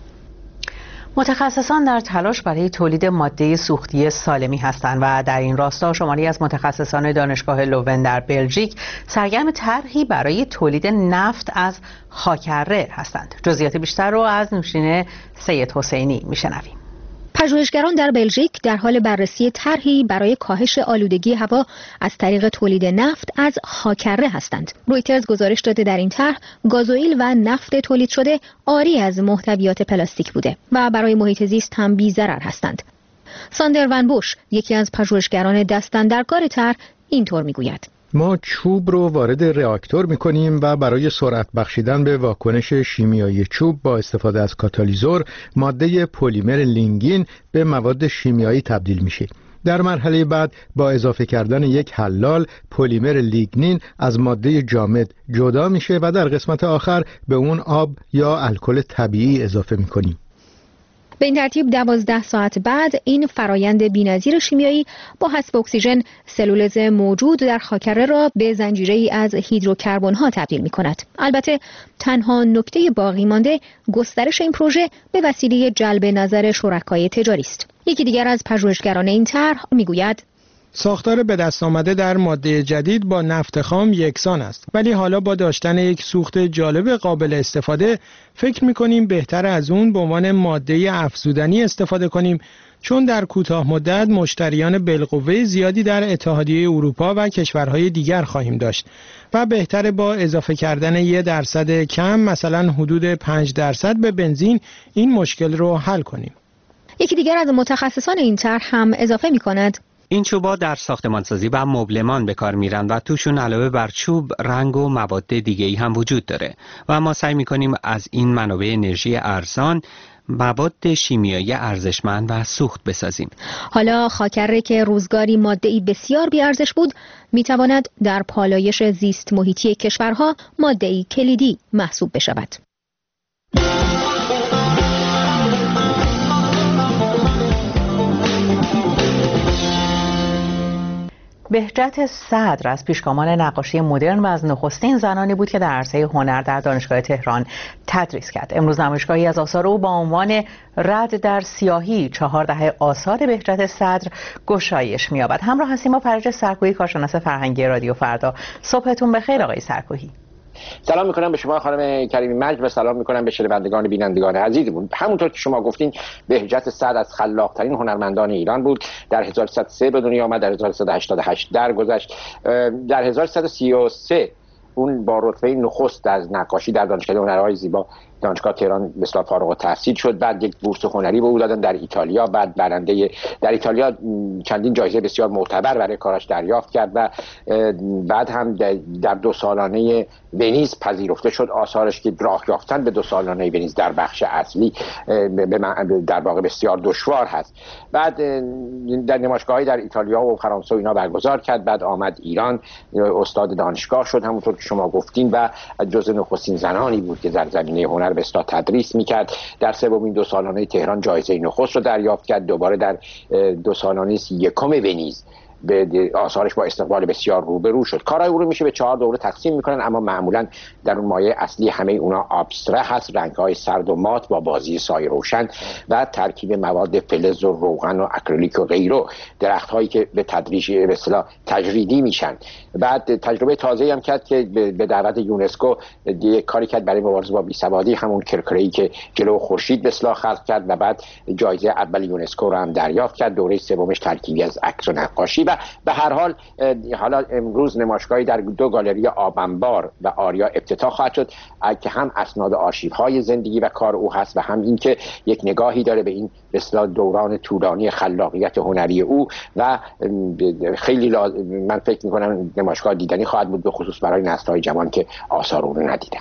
متخصصان در تلاش برای تولید ماده سوختی سالمی هستند و در این راستا شماری از متخصصان دانشگاه لوون در بلژیک سرگرم طرحی برای تولید نفت از خاک‌اره هستند. جزئیات بیشتر رو از نوشین سید حسینی میشنویم. پژوهشگران در بلژیک در حال بررسی طرحی برای کاهش آلودگی هوا از طریق تولید نفت از خاک‌اره هستند. رویترز گزارش داده در این طرح گازوئیل و نفت تولید شده عاری از محتویات پلاستیک بوده و برای محیط زیست هم بی‌ضرر هستند. ساندر ون بوش، یکی از پژوهشگران دست‌اندرکار طرح، اینطور میگوید: ما چوب رو وارد رآکتور می‌کنیم و برای سرعت بخشیدن به واکنش شیمیایی چوب با استفاده از کاتالیزور ماده پلیمر لینگین به مواد شیمیایی تبدیل میشه. در مرحله بعد با اضافه کردن یک حلال پلیمر لیگنین از ماده جامد جدا میشه و در قسمت آخر به اون آب یا الکل طبیعی اضافه می‌کنیم. به این ترتیب دوازده ساعت بعد این فرایند بی‌نظیر شیمیایی با حذف اکسیژن سلولز موجود در خاک‌اره را به زنجیره‌ای از هیدروکربن‌ها تبدیل می‌کند. البته تنها نکته باقی مانده گسترش این پروژه به وسیله جلب نظر شرکای تجاری است. یکی دیگر از پژوهشگران این طرح می‌گوید: ساختار به دست آمده در ماده جدید با نفت خام یکسان است، ولی حالا با داشتن یک سوخت جالب قابل استفاده فکر می‌کنیم بهتر از اون به عنوان ماده افزودنی استفاده کنیم، چون در کوتاه مدت مشتریان بالقوه زیادی در اتحادیه اروپا و کشورهای دیگر خواهیم داشت و بهتره با اضافه کردن یک درصد کم، مثلا حدود پنج درصد به بنزین، این مشکل رو حل کنیم. یکی دیگر از متخصصان این طرح هم اضافه می‌کند این چوبا در ساختمانسازی و مبلمان به کار میرن و توشون علاوه بر چوب رنگ و مواد دیگه‌ای هم وجود داره و ما سعی می‌کنیم از این منابع انرژی ارزان مواد شیمیایی ارزشمند و سوخت بسازیم. حالا خاکره که روزگاری ماده‌ای بسیار بی‌ارزش بود، می‌تواند در پالایش زیست محیطی کشورها ماده‌ای کلیدی محسوب بشود. بهجت صدر از پیشگامان نقاشی مدرن و از نخستین زنانی بود که در عرصه هنر در دانشگاه تهران تدریس کرد. امروز نمایشگاهی از آثار او با عنوان رد در سیاهی چهار دهه آثار بهجت صدر گشایش می‌یابد. همراه هستیم با فرج سرکویی، کارشناس فرهنگی رادیو فردا. صبحتون بخیر آقای سرکویی. سلام میکنم به شما خانم کریمی مجد و سلام میکنم به شنوندگان بینندگان عزیزمون. همونطور که شما گفتین بهجت صدر از خلاقترین هنرمندان ایران بود. در هزار و سیصد و سه به دنیا آمد، در هزار و سیصد و هشتاد و هشت درگذشت. در هزار و سیصد و سی و سه اون با رتبه نخست از نقاشی در دانشکده هنرهای زیبا دانشگاه تهران به اصطلاح فارغ التحصیل شد. بعد یک بورس هنری به او دادن در ایتالیا، بعد برنده در ایتالیا چندین جایزه بسیار معتبر برای کاراش دریافت کرد و بعد هم در دو سالانه ونیز پذیرفته شد. آثارش که راه یافتن به دو سالانه ونیز در بخش اصلی در واقع بسیار دشوار هست. بعد در نمایشگاه‌های در ایتالیا و فرانسه و اینا برگزار کرد. بعد آمد ایران، استاد دانشگاه شد همونطور که شما گفتین و جزو نخستین زنانی بود که در زمینه هنر به اصطلاح تدریس میکرد. در سومین دو سالانه تهران جایزه نخست رو دریافت کرد. دوباره در دو سالانه یکم ونیز به آثارش با استقبال بسیار روبرو شد. کارهای او رو میشه به چهار دوره تقسیم میکنن، اما معمولا در اون مایه اصلی همه اونا ابستره هست، رنگ‌های سرد و مات با بازی سایه روشن و ترکیب مواد فلز و روغن و اکریلیک و غیره، درخت‌هایی که به تدریج به اصطلاح تجریدی میشن. بعد تجربه تازه‌ای هم کرد که به دعوت یونسکو یک کاری کرد برای مبارزه با بیسوادی، همون کرکره‌ای که جلو خورشید به اصطلاح خلق کرد و بعد جایزه اول یونسکو رو هم دریافت کرد. دوره سومش ترکیبی از عکس و نقاشی و به هر حال حالا امروز نمایشگاهی در دو گالری آبنبار و آریا افتتاح خواهد شد که هم اسناد آرشیوهای زندگی و کار او هست و هم این که یک نگاهی داره به این به اصطلاح دوران طولانی خلاقیت هنری او و خیلی لاز... من فکر می‌کنم نمایشگاه دیدنی خواهد بود، به خصوص برای نسل‌های جوان که آثار او رو ندیدن.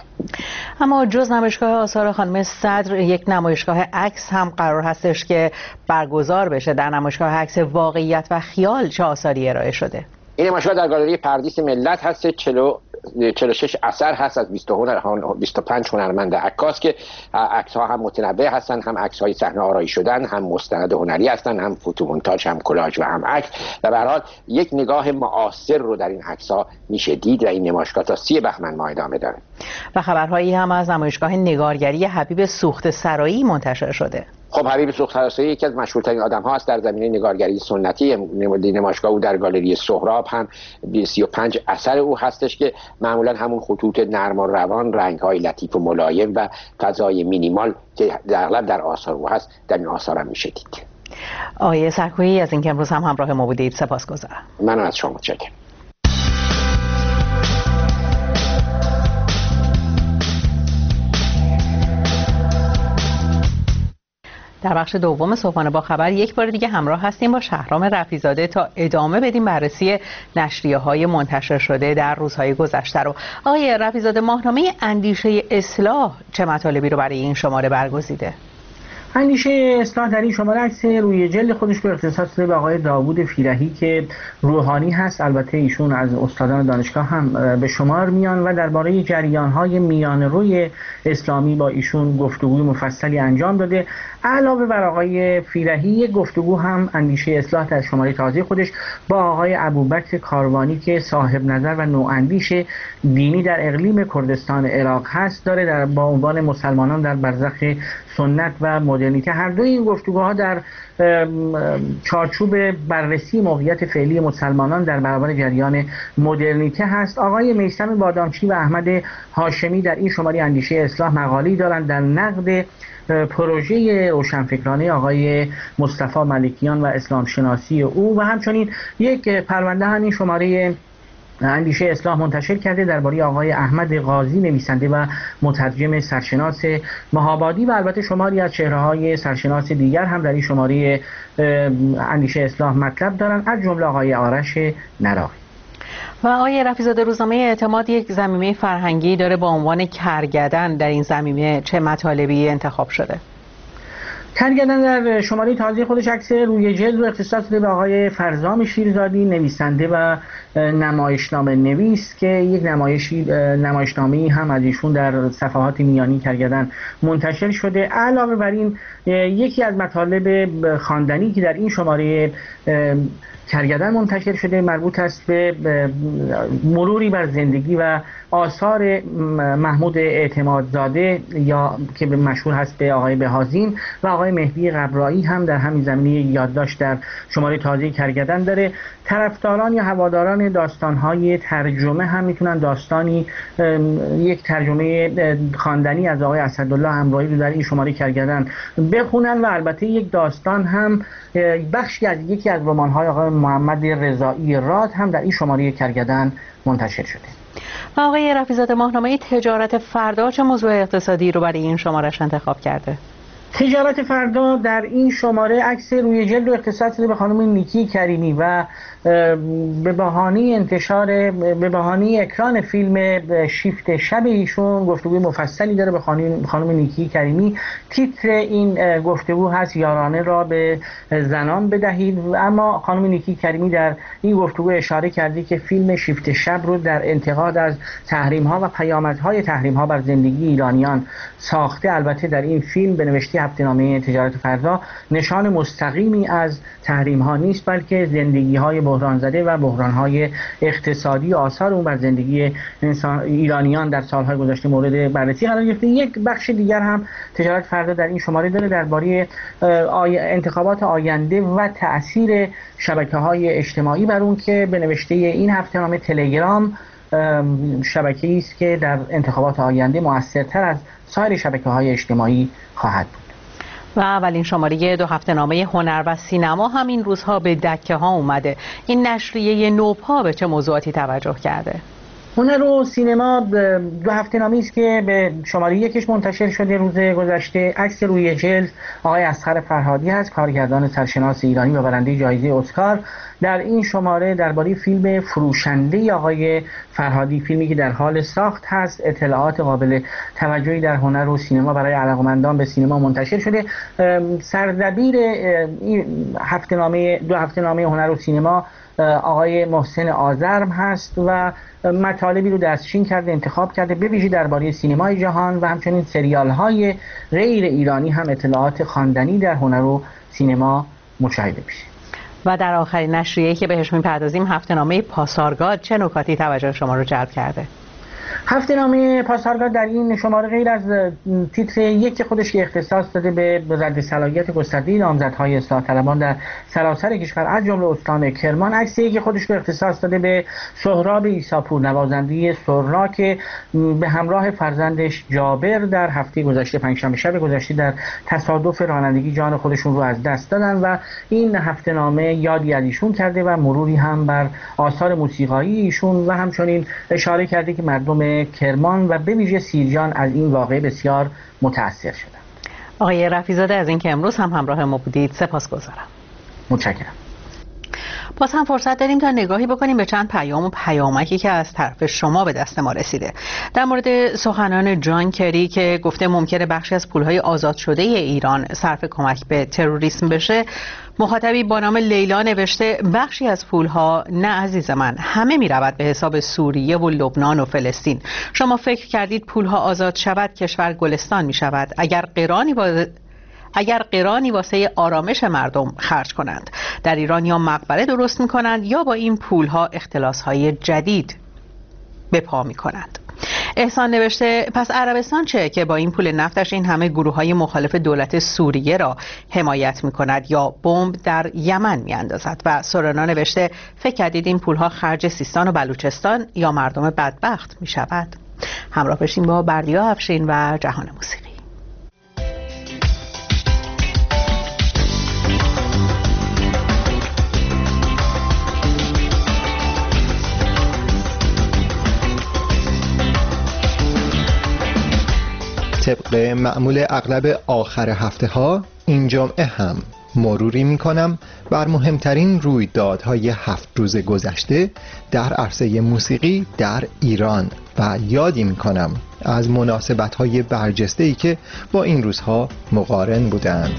اما جز نمایشگاه آثار خانم صدر یک نمایشگاه عکس هم قرار هستش که برگزار بشه. در نمایشگاه عکس واقعیت و خیال چه آثاری ارائه شده؟ این نمایشگاه در گالری پردیس ملت هست. چهل و شش اثر هست از بیست و پنج هنرمند عکاس که عکس‌ها هم متنوع هستن، هم عکس‌های صحنه آرایی شدن، هم مستند هنری هستن، هم فوتومونتاژ، هم کلاژ و هم عکس و به هر حال یک نگاه معاصر رو در این عکس‌ها میشه دید و این نمایشگاه تا سی بهمن ماه ادامه داره. و خبرهایی هم از نمایشگاه نگارگری حبیب سوخت سرایی منتشر شده. خب حبیب سوخت سرایی یکی از مشهورترین آدم‌ها است در زمینه نگارگری سنتی. نمایشگاه او در گالری سهراب هم سی و پنج اثر او هستش که معمولا همون خطوط نرم و روان، رنگ‌های لطیف و ملایم و فضای مینیمال که در اغلب در آثار او هست در این آثار هم میشه دید. آقای سرکویی از اینکه امروز هم همراه ما بودید سپاسگزارم. من از شما متشکرم. در بخش دوم صبحانه با خبر یک بار دیگه همراه هستیم با شهرام رفیع‌زاده تا ادامه بدیم بررسی نشریه‌های منتشر شده در روزهای گذشته رو. آقای رفیع‌زاده، ماهنامه اندیشه اصلاح چه مطالبی رو برای این شماره برگزیده؟ اندیشه اصلاح در این شماره عکس روی جلد خودش رو اختصاص داده به آقای داوود فیرحی که روحانی هست. البته ایشون از استادان دانشگاه هم به شمار میان و درباره جریان‌های میانه‌روی اسلامی با ایشون گفتگوی مفصلی انجام داده. علاوه بر آقای فیرحی یک گفتگو هم اندیشه اصلاح در شماره تازه خودش با آقای ابوبکر کاروانی که صاحب نظر و نواندیش دینی در اقلیم کردستان عراق هست داره، در با عنوان مسلمانان در برزخ سنت و مدرن مدرنیته. هر دوی این گفتگوها در چارچوب بررسی موقعیت فعلی مسلمانان در برابر جریان مدرنیته هست. آقای میثم بادامچی و احمد هاشمی در این شماره اندیشه اصلاح مقاله‌ای دارند در نقد پروژه روشنفکرانه آقای مصطفی ملکیان و اسلام شناسی او و همچنین یک پرونده همین شماره اندیشه اصلاح منتشر کرده درباره آقای احمد قاضی نویسنده و مترجم سرشناس مهابادی و البته شماری از چهره‌های سرشناس دیگر هم در این شماره اندیشه اصلاح مطلب دارن، از جمله آقای آرش نراقی. و آقای رفیع‌زاده، روزنامه اعتماد یک ضمیمه فرهنگی داره با عنوان کرگدن. در این ضمیمه چه مطالبی انتخاب شده؟ کرگدن در شماره تازه خودش عکس روی جلد رو اختصاص داده به آقای فرزام شیرزادی، نویسنده و نمایشنامه نویس که یک نمایشی نمایشنامه‌ای هم از ایشون در صفحات میانی کرگدن منتشر شده. علاوه بر این یکی از مطالب خواندنی که در این شماره کرگدن منتشر شده مربوط است به مروری بر زندگی و آثار محمود اعتمادزاده یا که مشهور هست به آقای بهازین و آقای مهدی قبرایی هم در همین زمینه یادداشت در شماره تازه کرگدن داره. طرفداران یا هواداران داستان‌های ترجمه هم میتونن داستانی یک ترجمه خواندنی از آقای اسدالله امرایی رو در این شماره کرگدن بخونن و البته یک داستان هم بخشی از یکی از رمان‌های آقای محمد رضایی راد هم در این شماره کرگدن منتشر شده. و آقای رفیع‌زاده، ماهنامه تجارت فردا چه موضوع اقتصادی رو برای این شماره‌اش انتخاب کرده؟ تجارت فردا در این شماره عکس روی جلد و اختصاص داده به خانم نیکی کریمی و به بهانه انتشار به بهانه اکران فیلم شیفت شب ایشون گفتگوی مفصلی داره به خانم نیکی کریمی. تیتر این گفتگو هست یارانه را به زنان بدهید. اما خانم نیکی کریمی در این گفتگو اشاره کرده که فیلم شیفت شب رو در انتقاد از تحریم ها و پیامدهای تحریم ها بر زندگی ایرانیان ساخته. البته در این فیلم به نوشته هفته‌نامه تجارت فردا نشان مستقیمی از تحریم ها نیست، بلکه زندگی های بحران زده و بحران های اقتصادی آثار اون بر زندگی انسان ایرانیان در سالهای گذشته مورد بررسی قرار گرفته. یک بخش دیگر هم تجارت فردا در این شماره داره درباره آی... انتخابات آینده و تأثیر شبکه‌های اجتماعی بر اون که به نوشته این هفته‌نامه تلگرام شبکه‌ای است که در انتخابات آینده مؤثرتر از سایر شبکه‌های اجتماعی خواهد بود. و اولین شماره دو هفته‌نامه هنر و سینما هم این روزها به دکه ها اومده. این نشریه نوپا به چه موضوعاتی توجه کرده؟ هنر و سینما دو هفته‌نامه‌ای است که به شماره یکش منتشر شده روز گذشته. عکس روی جلد آقای اصغر فرهادی هست، کارگردان سرشناس ایرانی و برنده جایزه اسکار. در این شماره درباره فیلم فروشنده آقای فرهادی، فیلمی که در حال ساخت هست، اطلاعات قابل توجهی در هنر و سینما برای علاقه‌مندان به سینما منتشر شده. سردبیر این هفته‌نامه دو هفته‌نامه هنر و سینما آقای محسن آذرم هست و مطالبی رو دستچین کرده، انتخاب کرده به ویژه درباره سینمای جهان و همچنین سریال‌های غیر ایرانی هم اطلاعات خواندنی در هنر و سینما مشاهده میشه. و در آخرین نشریه‌ای که بهش می‌پردازیم هفته‌نامه پاسارگاد، چه نکاتی توجه شما رو جلب کرده؟ هفته‌نامه پاسارگاد در این شماره غیر از تیتر یک خودش که اختصاص داده به رد صلاحیت گسترده نامزدهای اصلاح طلبان در سراسر کشور از جمله استان کرمان، عکس که خودش رو اختصاص داده به سهراب عیساپور، نوازنده سرنا که به همراه فرزندش جابر در هفته گذشته پنجشنبه شب گذشته در تصادف رانندگی جان خودشون رو از دست دادن و این هفته‌نامه یادی از ایشون کرده و مروری هم بر آثار موسیقایی ایشون و همچنین اشاره کرده که مردم کرمان و به ویژه سیرجان از این واقعه بسیار متأثر شدند. آقای رفیع‌زاده، از اینکه امروز هم همراه ما بودید سپاسگزارم. متشکرم. باز هم فرصت داریم تا نگاهی بکنیم به چند پیام و پیامکی که از طرف شما به دست ما رسیده. در مورد سخنان جان کری که گفته ممکنه بخشی از پولهای آزاد شده ایران صرف کمک به تروریسم بشه، مخاطبی با نام لیلا نوشته بخشی از پولها نه عزیز من، همه می رود به حساب سوریه و لبنان و فلسطین. شما فکر کردید پولها آزاد شود کشور گلستان می شود؟ اگر قرانی با اگر قرانی واسه آرامش مردم خرج کنند، در ایران یا مقبره درست می کنند یا با این پولها اختلاسهای جدید به پا می کنند. احسان نوشته پس عربستان چه که با این پول نفتش این همه گروه های مخالف دولت سوریه را حمایت می کند یا بمب در یمن می اندازد؟ و سورنا نوشته فکر کردید این پول ها خرج سیستان و بلوچستان یا مردم بدبخت می شود؟ همراه بشیم با بردیا افشین و جهان موسیقی. طبق معمول اغلب آخر هفته ها این جمعه هم مروری می کنم بر مهمترین رویدادهای هفت روز گذشته در عرصه موسیقی در ایران و یادی می کنم از مناسبت‌های برجسته‌ای که با این روزها مقارن بودند.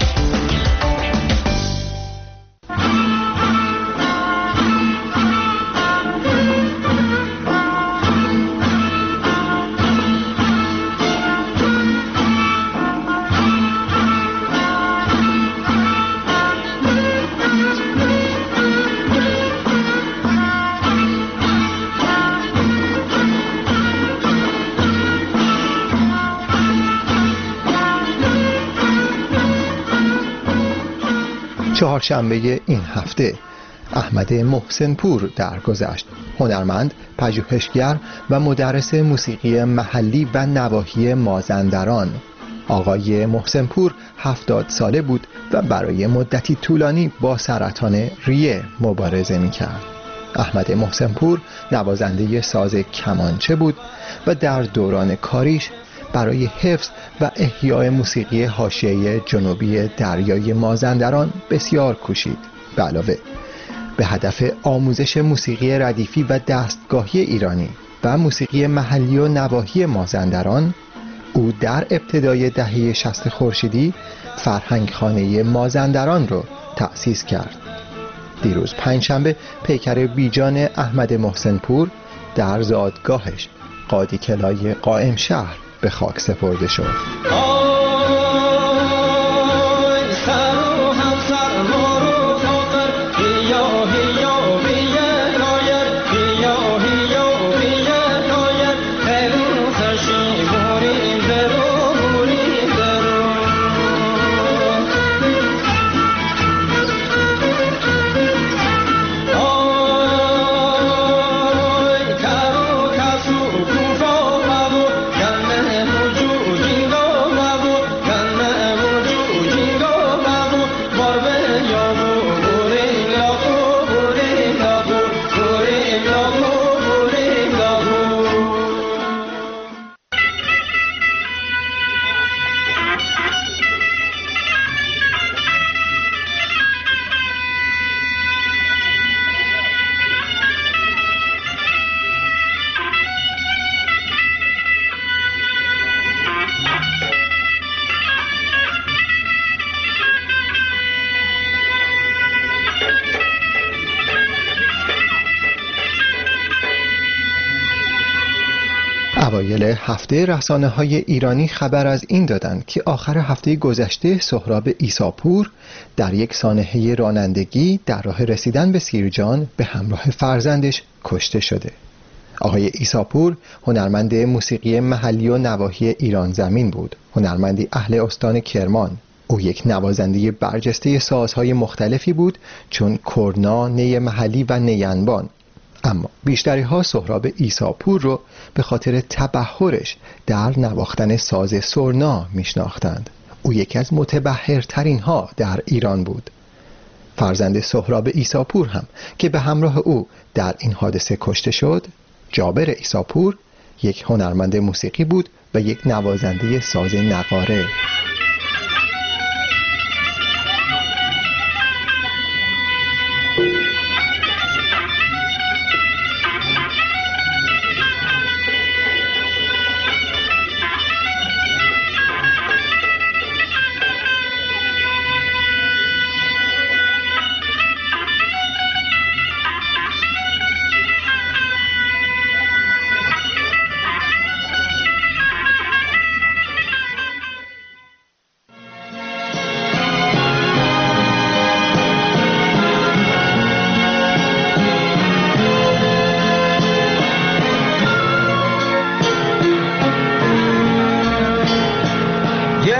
چهارشنبه این هفته احمد محسن پور درگذشت. هنرمند، پژوهشگر و مدرس موسیقی محلی و نواحی مازندران. آقای محسن پور هفتاد ساله بود و برای مدتی طولانی با سرطان ریه مبارزه می‌کرد. احمد محسن پور نوازنده ساز کمانچه بود و در دوران کاریش برای حفظ و احیای موسیقی حاشیه جنوبی دریای مازندران بسیار کوشید. به علاوه به هدف آموزش موسیقی ردیفی و دستگاهی ایرانی و موسیقی محلی و نواحی مازندران، او در ابتدای دهه شصت خورشیدی فرهنگ خانه مازندران را تأسیس کرد. دیروز پنجشنبه پیکر بیجان احمد محسن پور در زادگاهش قادی کلای قائم شهر به خاک سپرده شد. اوایل هفته رسانه‌های ایرانی خبر از این دادند که آخر هفته گذشته سهراب عیساپور در یک سانحه رانندگی در راه رسیدن به سیرجان به همراه فرزندش کشته شده. آقای عیساپور هنرمند موسیقی محلی و نواحی ایران زمین بود، هنرمندی اهل استان کرمان. او یک نوازنده برجسته سازهای مختلفی بود چون کرنا، نی محلی و نی انبان. اما بیشتری ها سهراب عیساپور رو به خاطر تبحرش در نواختن ساز سرنا میشناختند. او یکی از متبحرترین ها در ایران بود. فرزند سهراب عیساپور هم که به همراه او در این حادثه کشته شد، جابر عیساپور، یک هنرمند موسیقی بود و یک نوازنده ساز نقاره.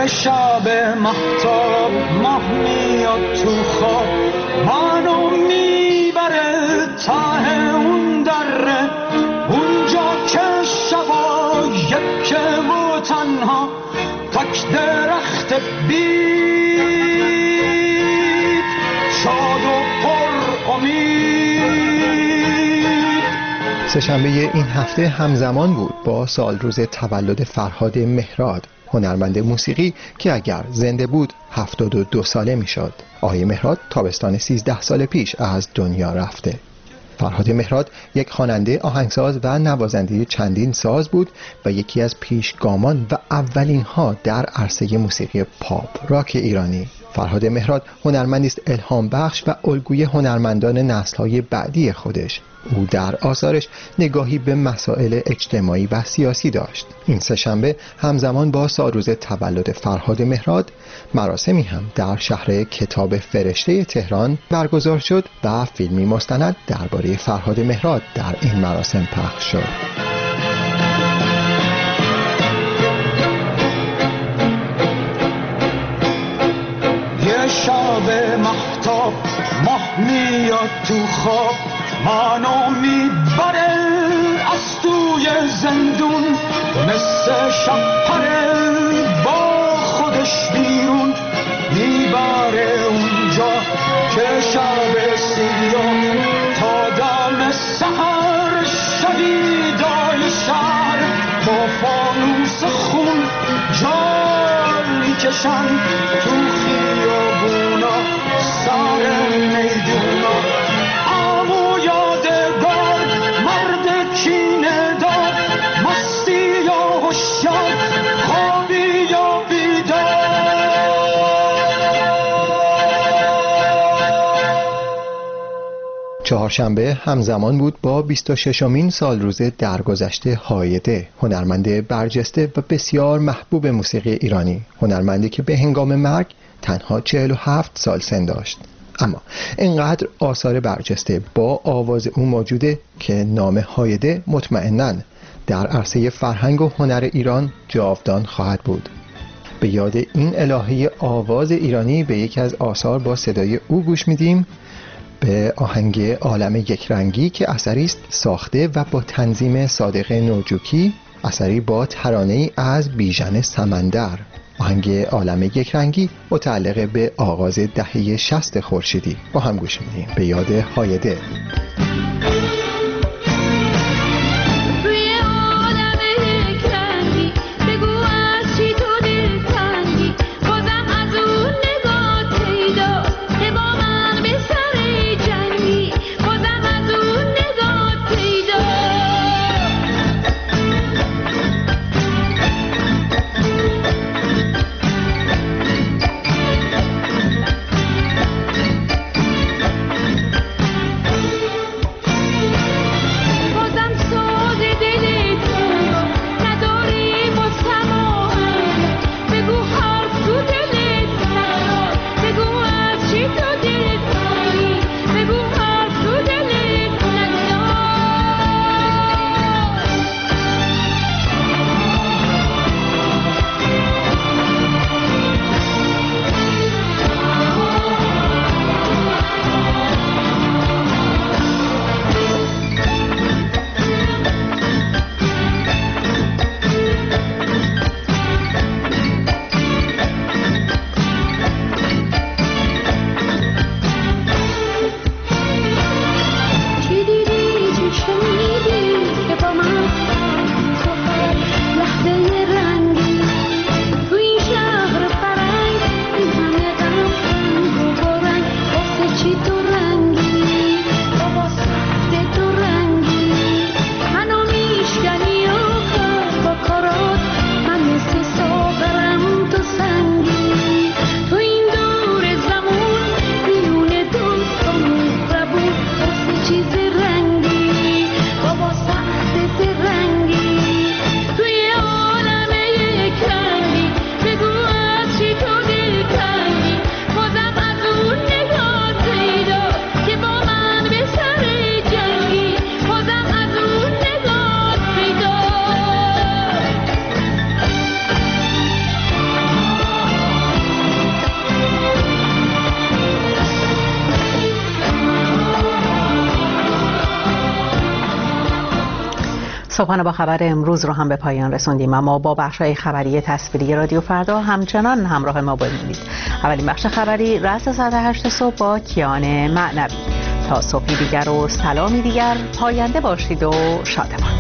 شب مهتاب ماه میاد تو خواب منو میبره ته اون دره اونجا که شبا یکه و تنها تک درخت بید شاد و پر امید. سه‌شنبه این هفته همزمان بود با سالروز تولد فرهاد مهراد، هنرمند موسیقی که اگر زنده بود هفتاد و دو ساله میشد. آقای مهراد تابستان سیزده سال پیش از دنیا رفته. فرهاد مهراد یک خواننده، آهنگساز و نوازنده چندین ساز بود و یکی از پیشگامان و اولین ها در عرصه موسیقی پاپ راک ایرانی. فرهاد مهراد هنرمندی است الهام بخش و الگوی هنرمندان نسل‌های بعدی خودش. او در آثارش نگاهی به مسائل اجتماعی و سیاسی داشت. این سه‌شنبه همزمان با سالروز تولد فرهاد مهراد مراسمی هم در شهر کتاب فرشته تهران برگزار شد و فیلمی مستند درباره فرهاد مهراد در این مراسم پخش شد. یه شب مهتاب ماه میاد تو خواب منو میبره از توی زندون مثل شب پره با خودش بیرون میبره اونجا که شب سیاه تا دم سحر شهیدای شهر با فانوس خون جان میکشن تو خیابونا سر میدونا. چهارشنبه همزمان بود با بیست و ششمین سالروز درگذشت هایده، هنرمند برجسته و بسیار محبوب موسیقی ایرانی، هنرمندی که به هنگام مرگ تنها چهل و هفت سال سن داشت. اما اینقدر آثار برجسته با آواز او موجوده که نام هایده مطمئناً در عرصه فرهنگ و هنر ایران جاودان خواهد بود. به یاد این الهه آواز ایرانی به یکی از آثار با صدای او گوش میدیم، به آهنگ عالم یکرنگی که اثری است ساخته و با تنظیم صادق نوجوکی، اثری با ترانه‌ای از بیژن سمندر. آهنگ عالم یکرنگی متعلق به آغاز دهه شصت خورشیدی. با هم گوش میدیم به یاد هایده. صبحانه با خبر امروز رو هم به پایان رسوندیم، اما با بخش‌های خبری تصویری رادیو فردا همچنان همراه ما بمونید. اولین بخش خبری رأس ساعت هشت صبح با کیان معنوی. تا صبحی دیگر و سلامی دیگر، پاینده باشید و شادمان.